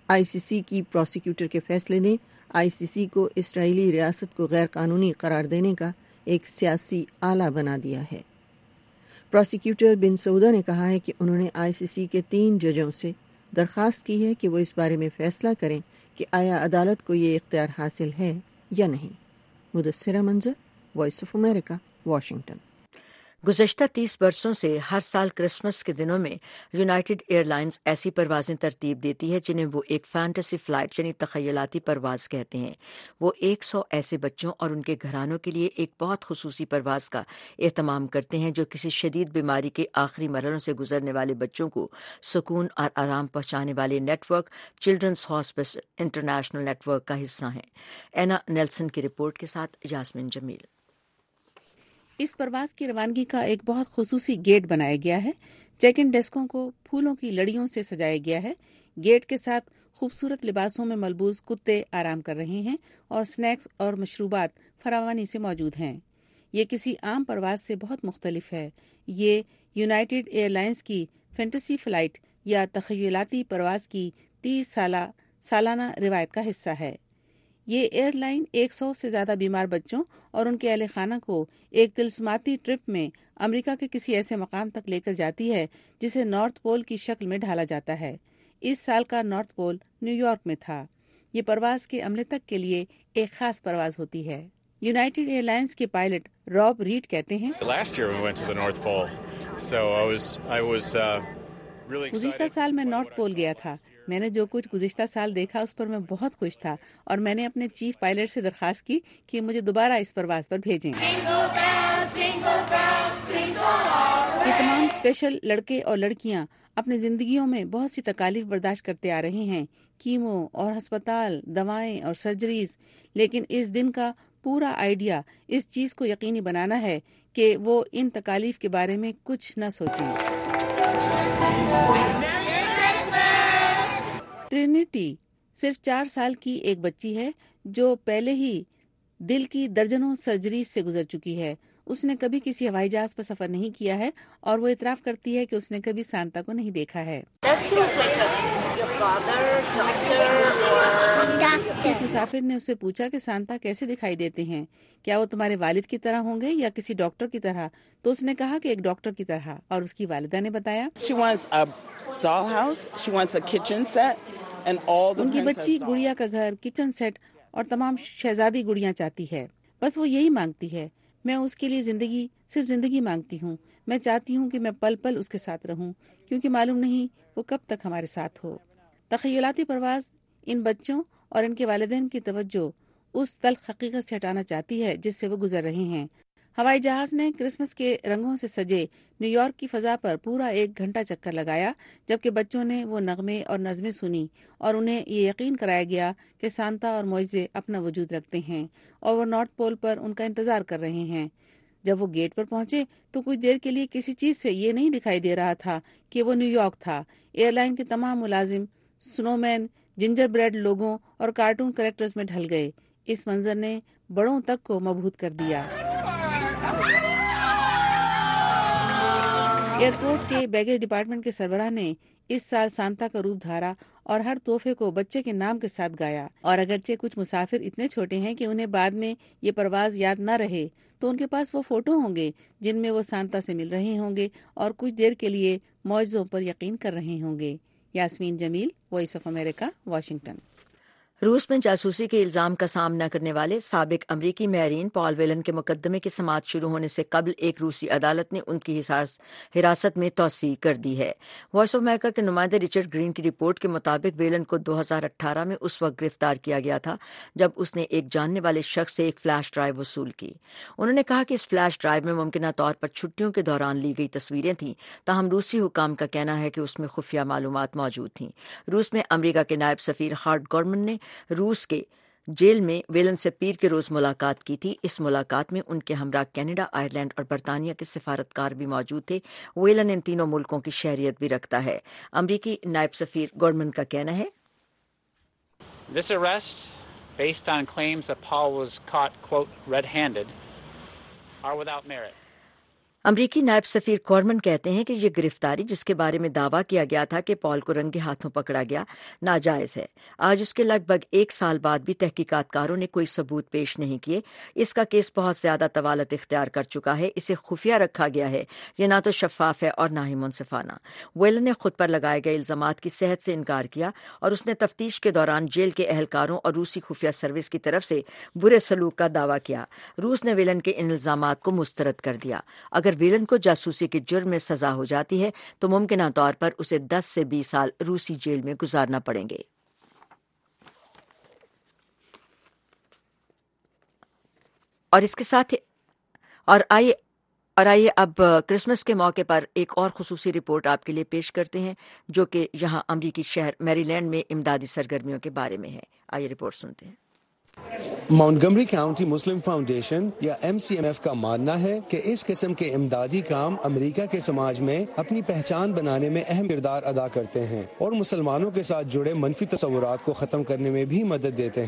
Speaker 7: ICC की प्रोसिक्यूटर के फैसले ने ICC को इसराइली रियासत को गैर कानूनी करार देने का एक सियासी आला बना दिया है। प्रोसिक्यूटर बिन सऊदा ने कहा है कि उन्होंने ICC के 3 जजों से दरख्वास्त की है कि वो इस बारे में फैसला करें कि आया अदालत को ये इख्तियार हासिल है या नहीं। Mudassira Manzar, Voice of America, Washington.
Speaker 1: गुज़श्ता 30 बरसों से हर साल क्रिसमस के दिनों में यूनाइटेड एयरलाइंस ऐसी परवाज़ें तरतीब देती है जिन्हें वो एक फैंटेसी फ़्लाइट यानी तख़य्युलाती परवाज़ कहते हैं। वो 100 ऐसे बच्चों और उनके घरानों के लिए एक बहुत खुसूसी परवाज़ का एहतमाम करते हैं जो किसी शदीद बीमारी के आखिरी मरहलों से गुजरने वाले बच्चों को सुकून और आराम पहुँचाने वाले network children's hospice international network का हिस्सा हैं। एना नेल्सन की रिपोर्ट के साथ यास्मीन जमील।
Speaker 12: इस परवाज की रवानगी का एक बहुत खुसूसी गेट बनाया गया है। चेक इन डेस्कों को फूलों की लड़ियों से सजाया गया है। गेट के साथ खूबसूरत लिबासों में मलबूस कुत्ते आराम कर रहे हैं और स्नैक्स और मशरूबात फरावानी से मौजूद हैं। ये किसी आम परवाज से बहुत मुख्तलिफ है। ये यूनाइटेड एयरलाइंस की फैंटेसी फ्लाइट या तख़य्युलाती परवाज की 30 साला سالانہ روایت کا حصہ ہے۔ یہ ایئر لائن 100 سے زیادہ بیمار بچوں اور ان کے اہل خانہ کو ایک طلسماتی ٹرپ میں امریکہ کے کسی ایسے مقام تک لے کر جاتی ہے جسے نارتھ پول کی شکل میں ڈھالا جاتا ہے۔ اس سال کا نارتھ پول نیو یارک میں تھا۔ یہ پرواز کے عملے تک کے لیے ایک خاص پرواز ہوتی ہے۔ یونائیٹڈ ایئر لائنز کے پائلٹ راب ریڈ کہتے ہیں، گزشتہ سال میں نارتھ پول گیا تھا۔ میں نے جو کچھ گزشتہ سال دیکھا اس پر میں بہت خوش تھا اور میں نے اپنے چیف پائلٹ سے درخواست کی کہ مجھے دوبارہ اس پرواز پر بھیجیں۔ یہ تمام اسپیشل لڑکے اور لڑکیاں اپنی زندگیوں میں بہت سی تکالیف برداشت کرتے آ رہے ہیں، کیمو اور ہسپتال، دوائیں اور سرجریز، لیکن اس دن کا پورا آئیڈیا اس چیز کو یقینی بنانا ہے کہ وہ ان تکالیف کے بارے میں کچھ نہ سوچیں۔ ٹرینیٹی صرف 4 سال کی ایک بچی ہے جو پہلے ہی دل کی درجنوں سرجریز سے گزر چکی ہے۔ اس نے کبھی کسی ہوائی جہاز پر سفر نہیں کیا ہے اور وہ اعتراف کرتی ہے کہ اس نے کبھی سانتا کو نہیں دیکھا ہے۔ ایک مسافر نے اس سے پوچھا کہ سانتا کیسے دکھائی دیتے ہیں، کیا وہ تمہارے والد کی طرح ہوں گے یا کسی ڈاکٹر کی طرح؟ تو اس نے کہا کہ ایک ڈاکٹر کی طرح، اور اس کی والدہ نے بتایا ان کی بچی گڑیا کا گھر، کچن سیٹ اور تمام شہزادی گڑیاں چاہتی ہے۔ بس وہ یہی مانگتی ہے۔ میں اس کے لیے زندگی، صرف زندگی مانگتی ہوں۔ میں چاہتی ہوں کہ میں پل پل اس کے ساتھ رہوں، کیونکہ معلوم نہیں وہ کب تک ہمارے ساتھ ہو۔ تخیلاتی پرواز ان بچوں اور ان کے والدین کی توجہ اس تلخ حقیقت سے ہٹانا چاہتی ہے جس سے وہ گزر رہے ہیں۔ ہوائی جہاز نے کرسمس کے رنگوں سے سجے نیو یارک کی فضا پر پورا 1 گھنٹہ چکر لگایا، جبکہ بچوں نے وہ نغمے اور نظمیں سنی اور انہیں یہ یقین کرایا گیا کہ سانتا اور معجزے اپنا وجود رکھتے ہیں اور وہ نارتھ پول پر ان کا انتظار کر رہے ہیں۔ جب وہ گیٹ پر پہنچے تو کچھ دیر کے لیے کسی چیز سے یہ نہیں دکھائی دے رہا تھا کہ وہ نیو یارک تھا۔ ایئر لائن کے تمام ملازم سنو مین، جنجر بریڈ لوگوں اور کارٹون کریکٹرز میں ڈھل گئے۔ اس منظر نے بڑوں تک کو مبہوت کر دیا۔ ایئرپورٹ کے بیگیج ڈپارٹمنٹ کے سربراہ نے اس سال سانتا کا روپ دھارا اور ہر تحفے کو بچے کے نام کے ساتھ گایا، اور اگرچہ کچھ مسافر اتنے چھوٹے ہیں کہ انہیں بعد میں یہ پرواز یاد نہ رہے، تو ان کے پاس وہ فوٹو ہوں گے جن میں وہ سانتا سے مل رہے ہوں گے اور کچھ دیر کے لیے معجزوں پر یقین کر رہے ہوں گے۔ Yasmin Jamil, Voice of America, Washington.
Speaker 1: روس میں جاسوسی کے الزام کا سامنا کرنے والے سابق امریکی ماہرین پال ویلن کے مقدمے کی سماعت شروع ہونے سے قبل ایک روسی عدالت نے ان کی حراست میں توسیع کر دی ہے۔ وائس آف امریکہ کے نمائندے رچرڈ گرین کی رپورٹ کے مطابق ویلن کو 2018 میں اس وقت گرفتار کیا گیا تھا جب اس نے ایک جاننے والے شخص سے ایک فلیش ڈرائیو وصول کی۔ انہوں نے کہا کہ اس فلیش ڈرائیو میں ممکنہ طور پر چھٹیوں کے دوران لی گئی تصویریں تھیں، تاہم روسی حکام کا کہنا ہے کہ اس میں خفیہ معلومات موجود تھیں۔ روس میں امریکہ کے نائب سفیر ہارٹ گورمن نے روس کے جیل میں ویلن سے پیر کے روز ملاقات کی تھی۔ اس ملاقات میں ان کے ہمراہ کینیڈا، آئرلینڈ اور برطانیہ کے سفارتکار بھی موجود تھے۔ ویلن ان تینوں ملکوں کی شہریت بھی رکھتا ہے۔ امریکی نائب سفیر گورمن کا کہنا ہے،
Speaker 10: This arrest, based on claims that Paul was caught, quote, red-handed, are without merit.
Speaker 1: امریکی نائب سفیر کورمن کہتے ہیں کہ یہ گرفتاری جس کے بارے میں دعویٰ کیا گیا تھا کہ پال کو رنگے ہاتھوں پکڑا گیا، ناجائز ہے۔ آج اس کے لگ بھگ 1 سال بعد بھی تحقیقات کاروں نے کوئی ثبوت پیش نہیں کیے۔ اس کا کیس بہت زیادہ طوالت اختیار کر چکا ہے، اسے خفیہ رکھا گیا ہے، یہ نہ تو شفاف ہے اور نہ ہی منصفانہ۔ ویلن نے خود پر لگائے گئے الزامات کی صحت سے انکار کیا اور اس نے تفتیش کے دوران جیل کے اہلکاروں اور روسی خفیہ سروس کی طرف سے برے سلوک کا دعویٰ کیا۔ روس نے ویلن کے ان الزامات کو مسترد کر دیا۔ اگر ویلن کو جاسوسی کے جرم میں سزا ہو جاتی ہے تو ممکنہ طور پر اسے 10 سے 20 سال روسی جیل میں گزارنا پڑیں گے۔ اور اس کے ساتھ آئیے اب کرسمس کے موقع پر ایک اور خصوصی رپورٹ آپ کے لیے پیش کرتے ہیں جو کہ یہاں امریکی شہر میری لینڈ میں امدادی سرگرمیوں کے بارے میں ہے۔ آئیے رپورٹ سنتے ہیں۔
Speaker 11: ماؤنٹگمری کاؤنٹی مسلم فاؤنڈیشن یا MCMF کا ماننا ہے کہ اس قسم کے امدادی کام امریکہ کے سماج میں اپنی پہچان بنانے میں اہم کردار ادا کرتے ہیں اور مسلمانوں کے ساتھ جڑے منفی تصورات کو ختم کرنے میں بھی مدد دیتے ہیں۔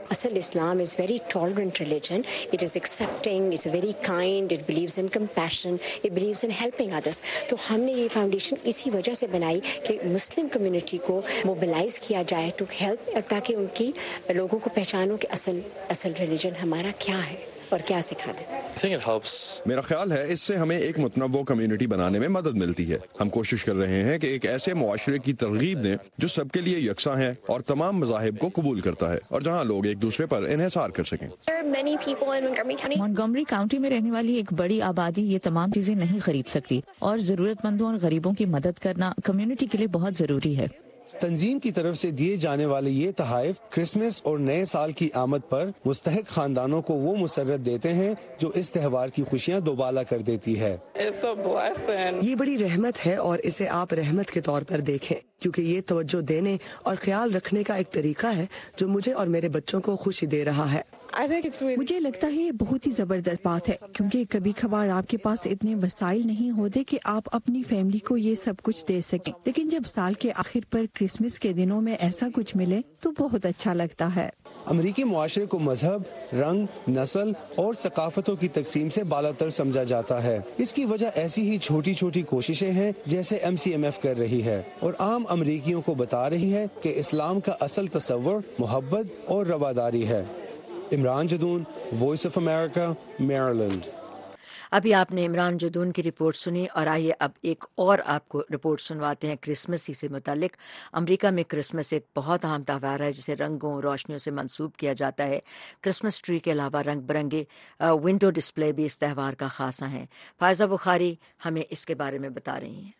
Speaker 13: Asal Islam is very tolerant religion. It is accepting, it's very kind, it believes in compassion, it believes in helping others. तो हमने ये फाउंडेशन इसी वजह से बनाई कि मुस्लिम कम्युनिटी को मोबिलाइज किया जाए टू हेल्प, ताकि उनकी लोगों को पहचानो कि असल रिलीजन हमारा क्या है और क्या सिखा दे।
Speaker 14: मेरा ख्याल है इससे हमें एक मुतनव्वो कम्युनिटी बनाने में मदद मिलती है। हम कोशिश कर रहे हैं कि एक ऐसे मुआशरे की तरगीब दें जो सबके लिए यकसा है और तमाम मज़ाहिब को कबूल करता है और जहां लोग एक दूसरे पर इन्हिसार कर सकें।
Speaker 3: मॉन्टगोमरी काउंटी में रहने वाली एक बड़ी आबादी ये तमाम चीजें नहीं खरीद सकती और जरूरतमंदों और गरीबों की मदद करना कम्युनिटी के लिए बहुत जरूरी है।
Speaker 11: तंजीम की तरफ से दिए जाने वाले ये तोहफे क्रिसमस और नए साल की आमद पर मुस्तहिक खानदानों को वो मुसर्रत देते हैं जो इस त्योहार की खुशियाँ दोबाला कर देती है।
Speaker 15: ये बड़ी रहमत है और इसे आप रहमत के तौर पर देखें, क्योंकि ये तवज्जो देने और ख्याल रखने का एक तरीका है जो मुझे और मेरे बच्चों को खुशी दे रहा है।
Speaker 16: मुझे लगता है ये बहुत ही जबरदस्त बात है, क्योंकि कभी कभार आपके पास इतने वसाइल नहीं होते कि आप अपनी फैमिली को ये सब कुछ दे सकें, लेकिन जब साल के आखिर पर क्रिसमस के दिनों में ऐसा कुछ मिले तो बहुत अच्छा लगता है।
Speaker 11: अमरीकी मुआशरे को मजहब, रंग, नस्ल और सकाफतों की तकसीम से बालातर समझा जाता है। इसकी वजह ऐसी ही छोटी छोटी कोशिशें हैं जैसे MCMF कर रही है और आम अमरीकियों को बता रही है कि इस्लाम का असल तसव्वुर मोहब्बत और रवादारी है। Imran Jadoon, Voice of America, Maryland.
Speaker 1: अभी आपने इमरान जदून की रिपोर्ट सुनी और आइए अब एक और आपको रिपोर्ट सुनवाते हैं क्रिसमस से मुतालिक। अमेरिका में क्रिसमस एक बहुत अहम त्यौहार है जिसे रंगों रोशनियों से मंसूब किया जाता है। क्रिसमस ट्री के अलावा रंग बिरंगे विंडो डिस्प्ले भी इस त्यौहार का खासा है। फायजा बुखारी हमें इसके बारे में बता रही हैं।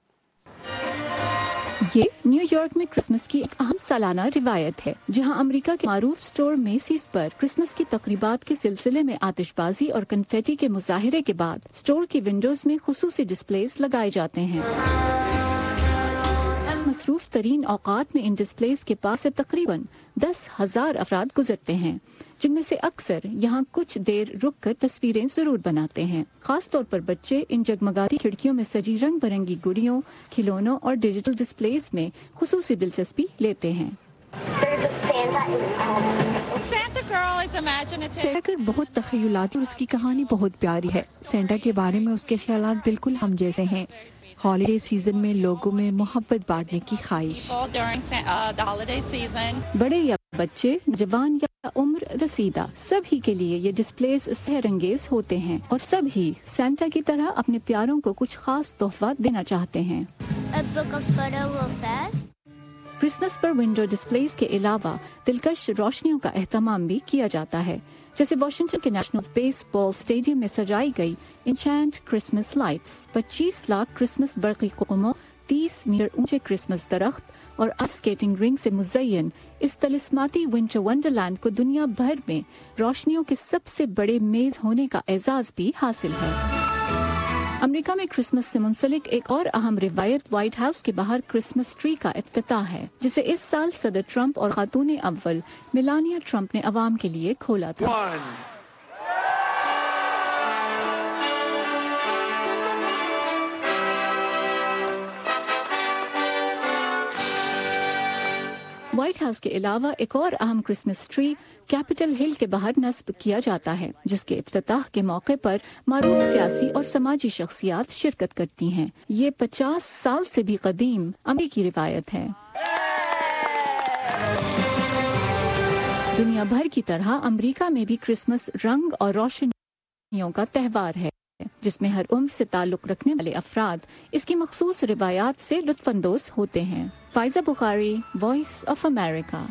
Speaker 17: ये न्यूयॉर्क में क्रिसमस की एक अहम सालाना रिवायत है, जहां अमेरिका के मारूफ स्टोर मेसीज पर क्रिसमस की तकरीबात के सिलसिले में आतिशबाजी और कन्फेटी के मुजाहिरे के बाद स्टोर की विंडोज में खुसूसी डिस्प्लेज लगाए जाते हैं। मसरूफ तरीन औकात में इन डिस्प्लेज के पास से तकरीबन 10,000 अफराद गुजरते हैं, जिनमें से अक्सर यहाँ कुछ देर रुककर तस्वीरें जरूर बनाते हैं। खास तौर पर बच्चे इन जगमगाती खिड़कियों में सजी रंग बिरंगी गुड़ियों, खिलौनों और डिजिटल डिस्प्लेज में खुसूसी दिलचस्पी लेते हैं।
Speaker 16: सेंटा गर्ल बहुत तखयलाती और उसकी कहानी बहुत प्यारी है। सेंटा के बारे में उसके ख्यालात बिल्कुल हम जैसे हैं। हॉलिडे सीजन में लोगों में मोहब्बत बांटने की ख्वाहिश।
Speaker 17: बड़े या बच्चे, जवान या उम्र रसीदा, सभी के लिए ये डिस्प्लेज सहरंगेज होते हैं और सभी सेंटा की तरह अपने प्यारों को कुछ खास तोहफा देना चाहते हैं। क्रिसमस पर विंडो डिस्प्लेज के अलावा दिलकश रोशनियों का एहतमाम भी किया जाता है, जैसे वाशिंगटन के नेशनल बेसबॉल स्टेडियम में सजाई गई Enchant Christmas lights, 25 lakh Christmas बरक़ी क़ुमों, 30 मीटर ऊंचे क्रिसमस दरख्त और आइस स्केटिंग रिंग से मुज़य्यन इस तलिस्माती विंटर वंडरलैंड को दुनिया भर में रोशनियों के सबसे बड़े मेज होने का एजाज भी हासिल है। अमेरिका में क्रिसमस से मुंसलिक एक और अहम रिवायत व्हाइट हाउस के बाहर क्रिसमस ट्री का इफ्तिताह है, जिसे इस साल सदर ट्रंप और खातून अव्वल मेलानिया ट्रंप ने अवाम के लिए खोला था। व्हाइट हाउस के अलावा एक और अहम क्रिसमस ट्री कैपिटल हिल के बाहर नस्ब किया जाता है, जिसके इफ्तिताह के मौके पर मारूफ सियासी और समाजी शख्सियात शिरकत करती हैं। ये 50 साल से भी कदीम अमेरिकी रिवायत है। दुनिया भर की तरह अमेरिका में भी क्रिसमस रंग और रोशनियों का त्यौहार है, जिसमें हर उम्र से ताल्लुक रखने वाले अफराद इसकी मखसूस रिवायात से लुत्फानंदोज होते हैं। Faiza Bukhari, Voice of America.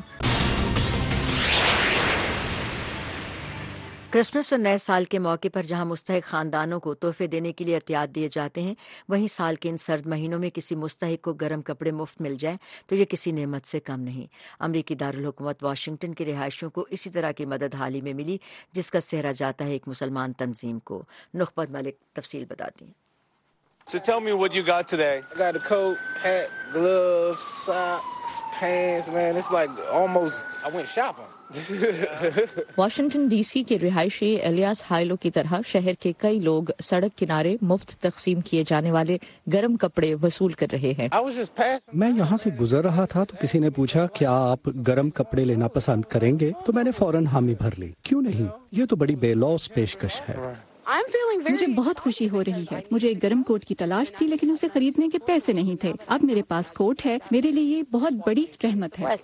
Speaker 1: Christmas और नए साल के मौके पर जहां मुस्तहिक खानदानों को तोहफे देने के लिए एहतियात दिए जाते हैं, वहीं साल के इन सर्द महीनों में किसी मुस्तहिक को गर्म कपड़े मुफ्त मिल जाए तो ये किसी नेमत से कम नहीं। अमरीकी दारुल हुकूमत वाशिंगटन के रिहायशियों को इसी तरह की मदद हाल ही में मिली, जिसका सेहरा जाता है एक मुसलमान तंजीम को। नुखबत मलिक तफसील बताती हैं।
Speaker 6: So tell me what you got today.
Speaker 18: I got a coat, hat, gloves, socks, pants, man. It's like almost I went shopping.
Speaker 3: Washington DC के रिहायशी एलियास हाइलो की तरह शहर के कई लोग सड़क किनारे मुफ्त तकसीम किए जाने वाले गर्म कपड़े वसूल कर रहे हैं।
Speaker 19: मैं यहाँ से गुजर रहा था तो किसी ने पूछा क्या आप गर्म कपड़े लेना पसंद करेंगे, तो मैंने फौरन हामी भर ली। क्यों नहीं, ये तो बड़ी बेलौस पेशकश है।
Speaker 17: मुझे बहुत खुशी हो रही है। मुझे एक गर्म कोट की तलाश थी लेकिन उसे खरीदने के पैसे नहीं थे। अब मेरे पास कोट है, मेरे लिए ये बहुत बड़ी रहमत है।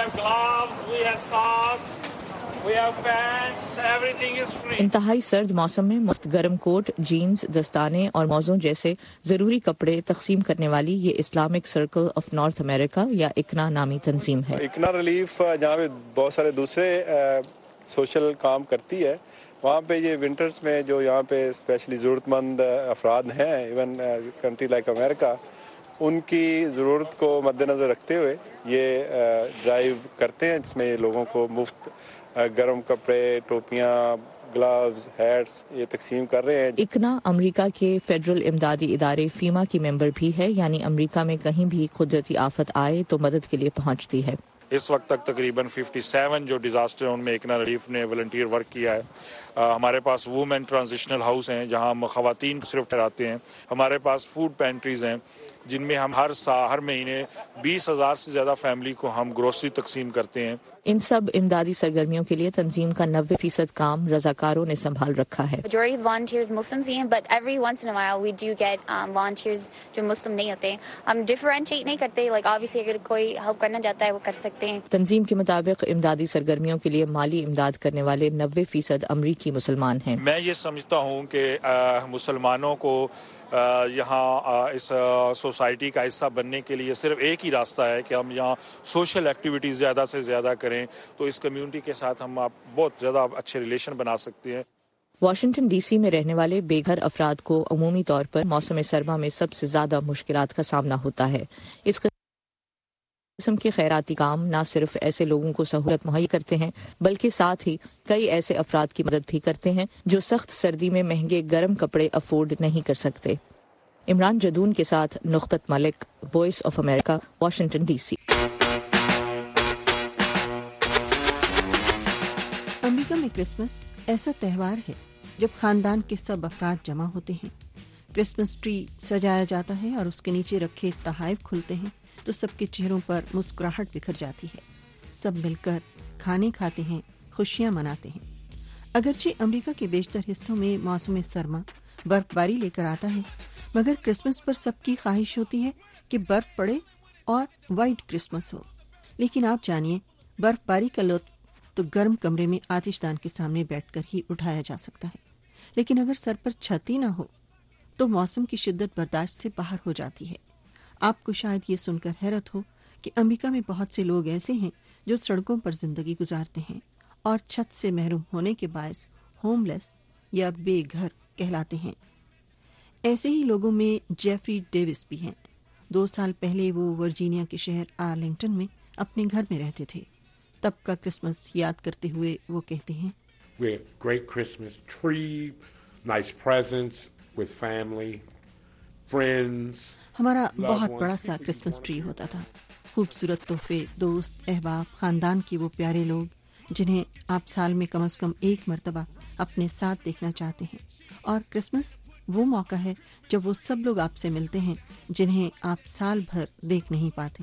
Speaker 17: इंतहाई सर्द मौसम में मुफ्त गर्म कोट, जीन्स, दस्ताने और मौजों जैसे जरूरी कपड़े तकसीम करने वाली ये Islamic Circle of North America या इकना नामी तंजीम है।
Speaker 20: इकना रिलीफ जहाँ पे बहुत सारे दूसरे सोशल काम करती है, वहाँ पे ये विंटर्स में जो यहाँ पे स्पेशली ज़रूरतमंद अफराद हैं, इवन कंट्री लाइक अमेरिका, उनकी ज़रूरत को मद्देनज़र रखते हुए ये ड्राइव करते हैं, जिसमें ये लोगों को मुफ्त गर्म कपड़े, टोपियाँ, ग्लव्स, हैट्स ये तकसीम कर रहे हैं।
Speaker 3: इकना अमेरिका के फेडरल इमदादी इदारे फीमा की मेंबर भी है, यानी अमेरिका में कहीं भी कुदरती आफत आए तो मदद के लिए पहुँचती है।
Speaker 21: इस वक्त तक तकरीबन 57 जो डिज़ास्टर हैं उनमें इकना रिलीफ ने वॉलंटियर वर्क किया है। हमारे पास वुमेन ट्रांजिशनल हाउस हैं जहां हम ख़वातीन सिर्फ ठहराते हैं। हमारे पास फूड पेंट्रीज हैं जिनमें हम हर महीने 20,000 से ज़्यादा फैमिली को हम ग्रोसरी तकसीम करते हैं।
Speaker 3: इन सब इमदादी सरगर्मियों के लिए तंजीम का 90% काम रजाकारों ने संभाल रखा है।
Speaker 26: Majority of volunteers Muslims हैं, but every once in a while we do get volunteers जो मुस्लिम नहीं होते। हम differentiate नहीं करते, like obviously अगर कोई help करना चाहता है वो कर सकते हैं।
Speaker 3: तंजीम के मुताबिक इमदादी सरगर्मियों के लिए माली इमदाद करने वाले 90% अमरीकी मुसलमान हैं।
Speaker 21: मैं ये समझता हूँ कि मुसलमानों को यहाँ इस सोसाइटी का हिस्सा बनने के लिए सिर्फ एक ही रास्ता है कि हम यहाँ सोशल एक्टिविटीज़ ज़्यादा से ज़्यादा करें, तो इस कम्युनिटी के साथ हम बहुत ज़्यादा अच्छे रिलेशन बना सकते हैं।
Speaker 3: वाशिंगटन डीसी में रहने वाले बेघर अफराद को अमूमी तौर पर मौसम सरमा में सबसे ज़्यादा मुश्किलात का सामना होता है। इस किस्म के खैराती काम न सिर्फ ऐसे लोगों को सहूलत मुहैया करते हैं बल्कि साथ ही कई ऐसे अफराद की मदद भी करते हैं जो सख्त सर्दी में महंगे गर्म कपड़े अफोर्ड नहीं कर सकते। इमरान जदून के साथ Nuzhat Malik, Voice of America, Washington DC.
Speaker 7: America में क्रिसमस ऐसा त्यौहार है जब खानदान के सब अफराद जमा होते हैं। क्रिसमस ट्री सजाया जाता है और उसके नीचे रखे तहाइफ खुलते हैं तो सबके चेहरों पर मुस्कुराहट बिखर जाती है। सब मिलकर खाने खाते हैं, खुशियां मनाते हैं। अगरचे अमेरिका के बेशतर हिस्सों में मौसम सरमा बर्फबारी लेकर आता है, मगर क्रिसमस पर सबकी ख्वाहिश होती है कि बर्फ पड़े और वाइट क्रिसमस हो। लेकिन आप जानिए, बर्फबारी का लुत्फ तो गर्म कमरे में आतिशदान के सामने बैठकर ही उठाया जा सकता है, लेकिन अगर सर पर छत ही ना हो तो मौसम की शिद्दत बर्दाश्त से बाहर हो जाती है। आपको शायद ये सुनकर हैरत हो कि अमेरिका में बहुत से लोग ऐसे हैं जो सड़कों पर जिंदगी गुजारते हैं और छत से महरूम होने के बायस होमलेस या बेघर कहलाते हैं। ऐसे ही लोगों में जेफरी डेविस भी हैं। 2 साल पहले वो वर्जीनिया के शहर आर्लिंगटन में अपने घर में रहते थे। तब का क्रिसमस याद करते हुए वो कहते हैं,
Speaker 27: We had great Christmas tree, nice presents with family, friends.
Speaker 7: हमारा बहुत बड़ा सा क्रिसमस ट्री होता था। खूबसूरत तोहफे, दोस्त, अहबाब, खानदान के वो प्यारे लोग जिन्हें आप साल में कम से कम एक मर्तबा अपने साथ देखना चाहते हैं। और क्रिसमस वो मौका है जब वो सब लोग आपसे मिलते हैं जिन्हें आप साल भर देख नहीं पाते।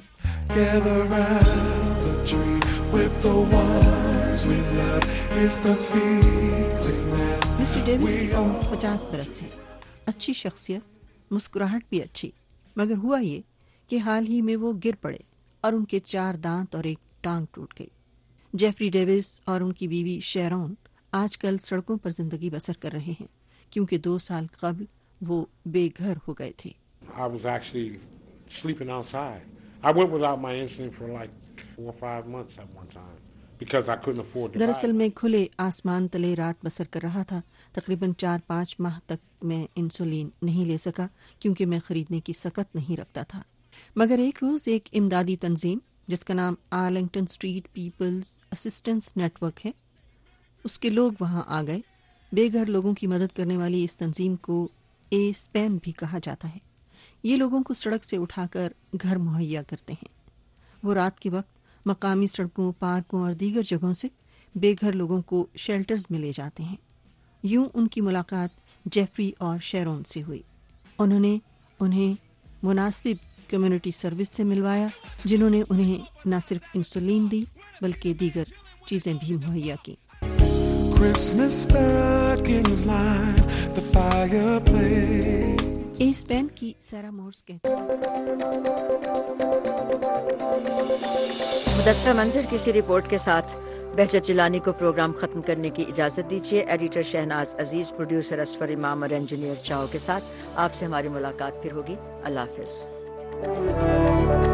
Speaker 7: मिस्टर डेविस की उम्र 50 बरस है। अच्छी शख्सियत, मुस्कुराहट भी अच्छी, मगर हुआ ये कि हाल ही में वो गिर पड़े और उनके 4 दांत और एक टांग टूट गई। जेफरी डेविस और उनकी बीवी शेरॉन आजकल सड़कों पर जिंदगी बसर कर रहे हैं क्योंकि 2 साल कबल वो बेघर हो गए थे।
Speaker 27: I was actually sleeping outside. I went without my insulin for like 4 or 5 months at one time because I couldn't afford to buy it.
Speaker 7: दरअसल मैं खुले आसमान तले रात बसर कर रहा था। तकरीबन 4-5 माह तक मैं इंसुलिन नहीं ले सका क्योंकि मैं खरीदने की सकत नहीं रखता था। मगर एक रोज एक इमदादी तंजीम जिसका नाम Arlington Street People's Assistance Network है, उसके लोग वहां आ गए। बेघर लोगों की मदद करने वाली इस तंजीम को ए स्पेन भी कहा जाता है। یہ لوگوں کو سڑک سے اٹھا کر گھر مہیا کرتے ہیں۔ وہ رات کے وقت مقامی سڑکوں، پارکوں اور دیگر جگہوں سے بے گھر لوگوں کو شیلٹرز میں لے جاتے ہیں۔ یوں ان کی ملاقات جیفری اور شیرون سے ہوئی۔ انہوں نے انہیں مناسب کمیونٹی سروس سے ملوایا، جنہوں نے انہیں نہ صرف انسولین دی بلکہ دیگر چیزیں بھی مہیا کی۔ اس بینڈ کی سارا مورس کہتے ہیں
Speaker 1: مدثرہ منظر کی اسی رپورٹ کے ساتھ بہجت جیلانی کو پروگرام ختم کرنے کی اجازت دیجیے۔ ایڈیٹر شہناز عزیز، پروڈیوسر اسفر امام اور انجینئر چاو کے ساتھ آپ سے ہماری ملاقات پھر ہوگی۔ اللہ حافظ۔